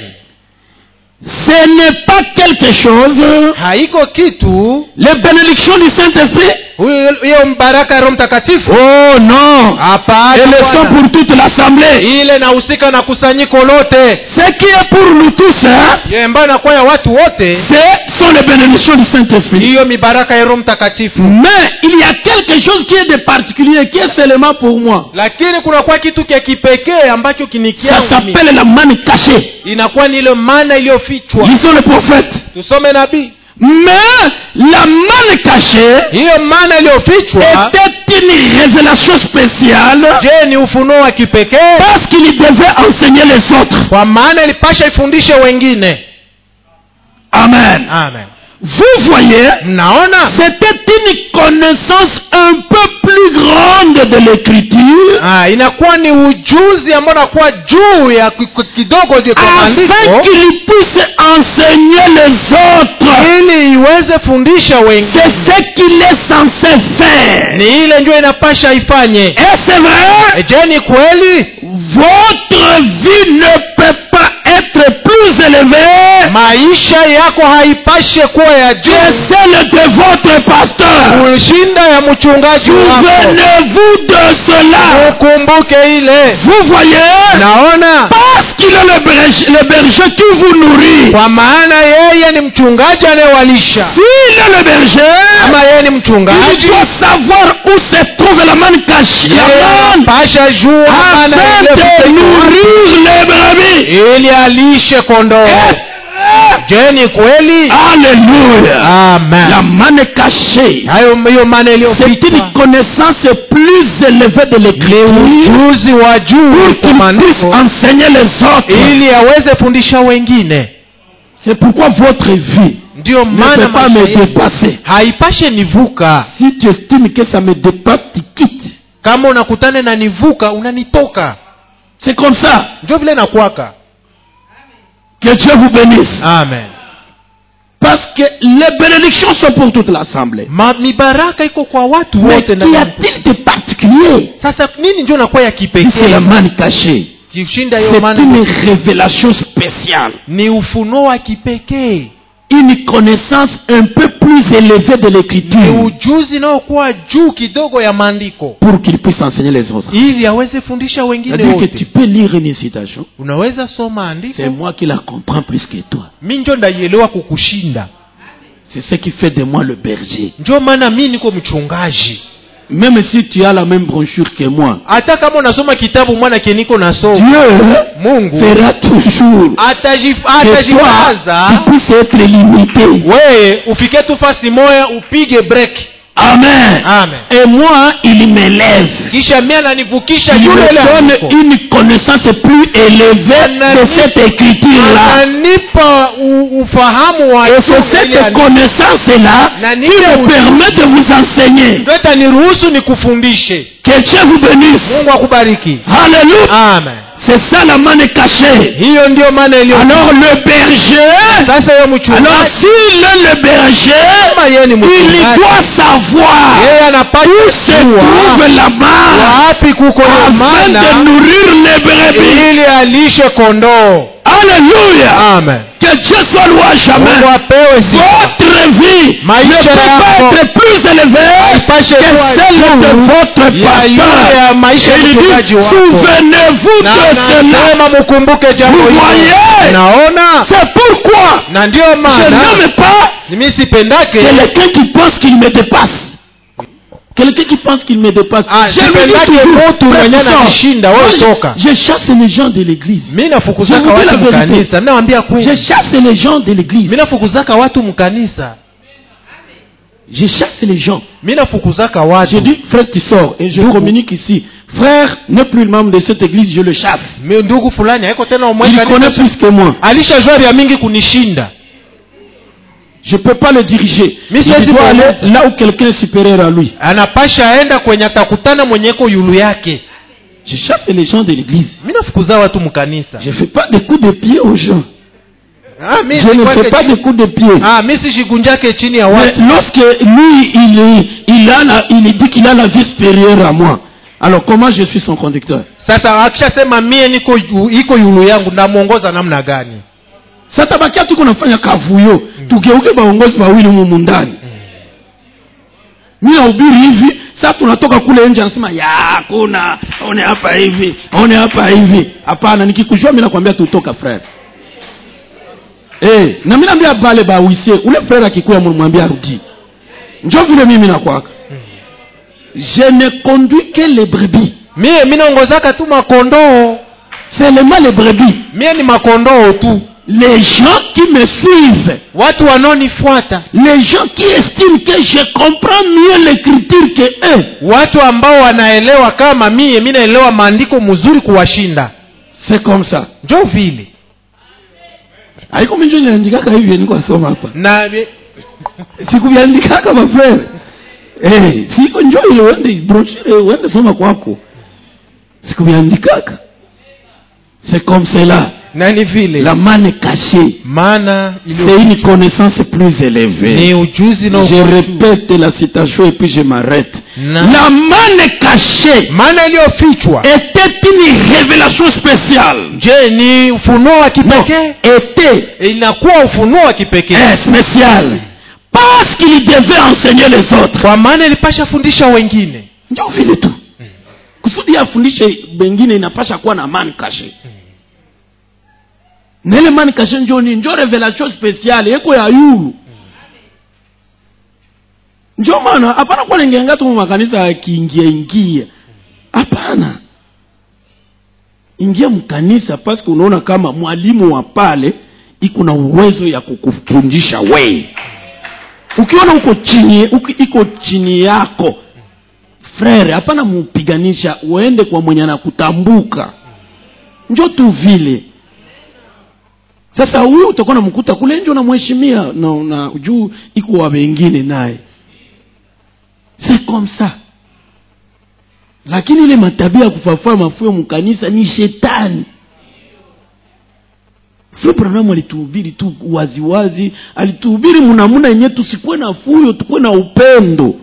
Ce n'est pas quelque chose. Haiko kitu. Les bénédictions du Saint-Esprit. Hiyo mbaraka ya Roho Mtakatifu. Oh non. Hapana. Et le sont pour toute l'assemblée. Ile inahusika na kusanyiko lote. Ce qui est pour nous tous, hein? Yeye ambaye anakuwa ya watu wote. C'est sont les bénédictions du Saint-Esprit. Hiyo mibaraka ya Roho Mtakatifu. Mais il y a quelque chose qui est de particulier, qui est seulement pour moi. Lakini kuna kwa kitu kia kipekee ambacho kinikia. Ça s'appelle la manne cachée. Inakuwa ni ile maana iliyofichwa. Lisons le prophète. Tusome nabii. Mais la manne cachée, hiyo maana iliyofichwa, était une révélation spéciale. Je, ni ufunuo wa kipekee? Parce qu'il devait enseigner les autres. Kwa maana ilipasha ifundishe wengine. Amen. Amen. Vous voyez, c'était une connaissance un peu plus grande de l'écriture. Ah, inakuwa ni ujuzi ambao unakuwa juu ya kidogo ya maandiko. Afin qu'il puisse enseigner les autres. Ili iweze fundisha wengine. C'est ce qu'il est censé faire. Ni ile ndio inapasha ifanye. Et c'est vrai. Je, ni kweli? Votre vie ne peut pas être plus élevée. Maisha yako haipashe kuwa ya juu. Que celle de votre pasteur. Ushinda ya mchungaji wako. Souvenez-vous de cela. Ukumbuke ile. Vous voyez? Naona. Parce qu'il est le berger, le berger qui vous nourrit. Kwa maana yeye ni mchungaji anayewalisha. S'il est le berger, ama yeye ni mchungaji, il doit savoir où se trouve la manne cachée. La manne. Pasha jua maana ile nourrir les brebis. Ili alishe kondoo. Je, ni kweli? Alléluia. Amen. La manne cachée. Hayo hiyo maana iliyofichwa. C'est une connaissance plus élevée de l'écriture. Ujuzi wa juu pour qu'il puisse enseigner les autres. Ili aweze fundisha wengine. C'est pourquoi votre vie ndio maana ne peut pas me dépasser. Haipashe nivuka. Si tu estimes que ça me dépasse, tu quittes. Kama unakutana na nivuka, unanitoka. C'est comme ça. Ndio vile nakuaka. Que Dieu vous bénisse. Amen. Parce que les bénédictions sont pour toute l'assemblée. Ma mibaraka iko kwa watu wote ndani. Mais il y a-t-il de particulier? Sasa nini ndio nakuwa ya kipekee? C'est la manne cachée. Kishinda hiyo maana. C'est maana une révélation spéciale. Ni ufunuo wa kipekee. une connaissance un peu plus élevée de l'écriture. Ni ujuzi nao kuwa juu kidogo ya maandiko. Pour qu'il puisse enseigner les autres. Ili aweze fundisha wengine wote. C'est-à-dire que tu peux lire une citation. Unaweza soma andiko. C'est moi qui la comprends plus que toi. Mimi ndio ndaielewa kukushinda. C'est ce qui fait de moi le berger. Ndio maana mimi niko mchungaji. Même si tu as la même brochure que moi. Hata kama unasoma kitabu mwana keniko nasoma. Dieu Mungu fera toujours atajifaza tu puisses être limité. Wewe ufike tu fasi moya upige break. Amen. Amen. Et moi il m'élève. Kisha mimi ananivukisha yule yule donne une connaissance plus élevée de cette écriture là. Ananipa ufahamu wa. Et c'est cette connaissance là qui me permet de vous enseigner. Ndio niruhusu nikufundishe. Que Dieu vous bénisse. Mungu akubariki. Alléluia. Amen. C'est ça la manne cachée. Hiyo ndio maana iliyo. Alors le berger, sasa yeye mchungaji, alors s'il est le berger, il doit savoir yeye anapaswa où se trouve la manne wapi kuko afin de nourrir les brebis ili alishe kondoo. Alléluia. Amen. Que Dieu soit loué jamais. Votre vie ne peut pas être plus élevée que celle de votre pasteur. Il dit, souvenez-vous de cela. Vous voyez, c'est pourquoi je n'aime pas quelqu'un qui pense qu'il me dépasse. Quelqu'un qui pense qu'il me dépasse. Ah, je, je chasse les gens de l'église. Je chasse les gens de l'église. Je chasse les gens. Je dis, frère, tu sors. Et je communique ici. Frère, n'est plus le membre de cette église, je le chasse. Il connaît plus que moi. Je ne peux pas le diriger. Il doit aller là où quelqu'un est supérieur à lui. Je chasse les gens de l'église. Je ne fais pas de coups de pied aux gens. Ah, je ne fais pas de coups de pied. Ah, mais lorsque lui, il, il, a la, il dit qu'il a la vie supérieure à moi, alors comment je suis son conducteur? Sasa bakia tuko nafanya kavuyo tugeuke baongozi wawili humu ndani. Mimi nahubiri hivi, sasa tunatoka kule nje anasema ya kuna one hapa hivi, one hapa hivi. Hapana, nikikujua mimi nakwambia tutoka frère. Eh, na mimi naambia bale ba wise, ule frère akikuya mwambie arudi. Njoo vile mimi nakwaka. Je ne conduis que les brebis. Mimi mimi naongozaka tu makondoo. Seulement les brebis. Mimi ni makondoo tu. Les gens qui me suivent, watu wanaonifuata, les gens qui estiment que je comprends mieux l'écriture que eux, watu ambao wanaelewa kama mimi mimi naelewa maandiko mzuri kuwashinda. C'est comme ça. Ndio vile. Haiko mimi ndio niandika hivi niko nasoma hapa. Na sikuandika kama frère. Eh, siko njoo ile uende brochure uende soma kwako. Sikuandika. C'est comme cela. Nani vile. La manne cachée. Mana c'est une connaissance plus élevée. Ni ujuzi na je répète la citation et puis je m'arrête. Na. La manne cachée. Mana iliyofichwa. Était une révélation spéciale. Je ni ufunuo wa kipekee? Était. Inakuwa ufunuo wa kipekee. Eh, spécial. Parce qu'il devait enseigner les autres. Kwa maana ilipasha fundisha wengine. Ndio vile tu. Hmm. Kusudi afundishe wengine inapasha kuwa na manne cachée. Hmm. Nele mani kashe njoni njo revelation speciale eko ya yulu. Njo maana hapana kwa nengenga tu makanisa ya kiingia ingia. Hapana. Ingia mkanisa parce que unaona kama mwalimu wa pale iko na uwezo ya kukufundisha wewe. Ukiona uko chini, uki, iko chini yako. Frere, hapana mupiganisha uende kwa mwenye anakutambuka. Njo tu vile. Sasa huyu utakuwa unamkuta kule nje unamheshimia na, na juu iko wa wengine naye. C'est comme ça. Lakini ile matabia kufafua mafuyo mkanisa ni shetani. Sio programu alituhubiri tu wazi wazi, alituhubiri mnamuna yenyewe tusikuwe na fuyo, tukue na upendo.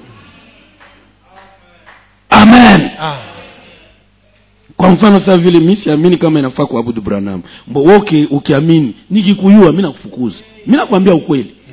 Amen. Ah. Kwa mfano sasa vile mimi siamini kama inafaa kuabudu Branham. Mbo woke ukiamini nikikuyua mimi nakufukuza. Mimi nakwambia ukweli.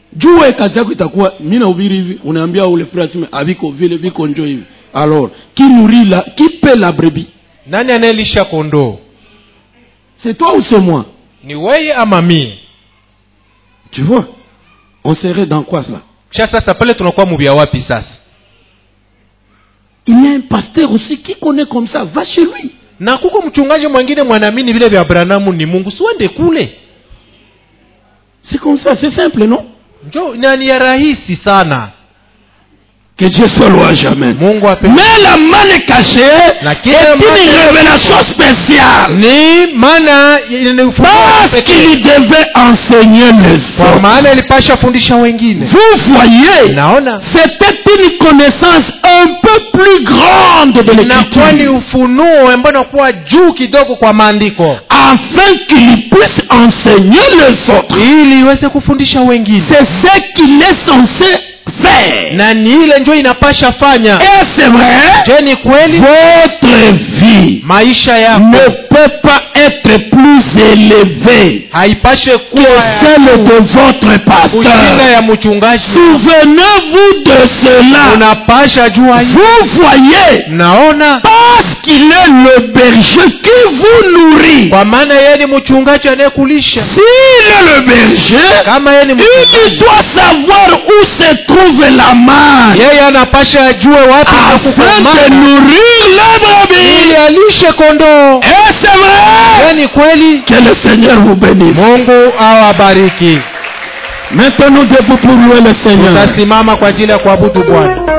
Jua kazi yako itakuwa mimi na ubiri hivi, unaambia ule frère sema aviko vile viko njoo hivi. Alors, qui nourrit la qui paie la brebis? Nani anayelisha kondoo? C'est toi ou c'est moi? Ni wewe ama mimi? Tu vois? On serait dans quoi ça? Kisha sasa pale tunakuwa mubia wapi sasa? Il y a un pasteur aussi qui connaît comme ça, va chez lui. Na kuko mchungaji mwingine mwanaamini vile vya Abrahamu ni Mungu, siende kule. C'est comme ça, c'est simple, non? Njoo nani ya rahisi sana. Que Dieu soit loué à jamais. Mungu ape. Mais la manne cachée est une révélation spéciale. Ni maana parce qu'il devait enseigner les autres. Kwa maana ilipasha fundisha wengine. Vous voyez, naona c'était une connaissance un peu plus grande de l'écriture. Na ni ufunuo ambao unakuwa juu kidogo kwa maandiko. Afin qu'il puisse enseigner les autres. Ili iweze kufundisha wengine. C'est ce qu'il est censé faire. Na ni ile ndio inapasha fanya. Et c'est vrai. Je ni kweli. Votre vie maisha yako ne peut pas être plus élevée haipashe que celle de votre pasteur. Ya mchungaji. Souvenez-vous de cela. Unapasha jua hii. Vous voyez. Naona. Parce qu'il est le berger qui vous nourrit. Kwa maana yeye ni mchungaji anayekulisha. S'il est le berger, kama yeye ni mchungaji, il doit savoir où se trouve la manne. Yeye anapasha ajue wapi afin de nourrir les brebis. Ili alishe kondoo. Et c'est vrai. Ni kweli. Que le Seigneur vous bénisse. Mungu awabariki. Mettons-nous debout pour louer le Seigneur. Tutasimama kwa ajili ya kuabudu Bwana.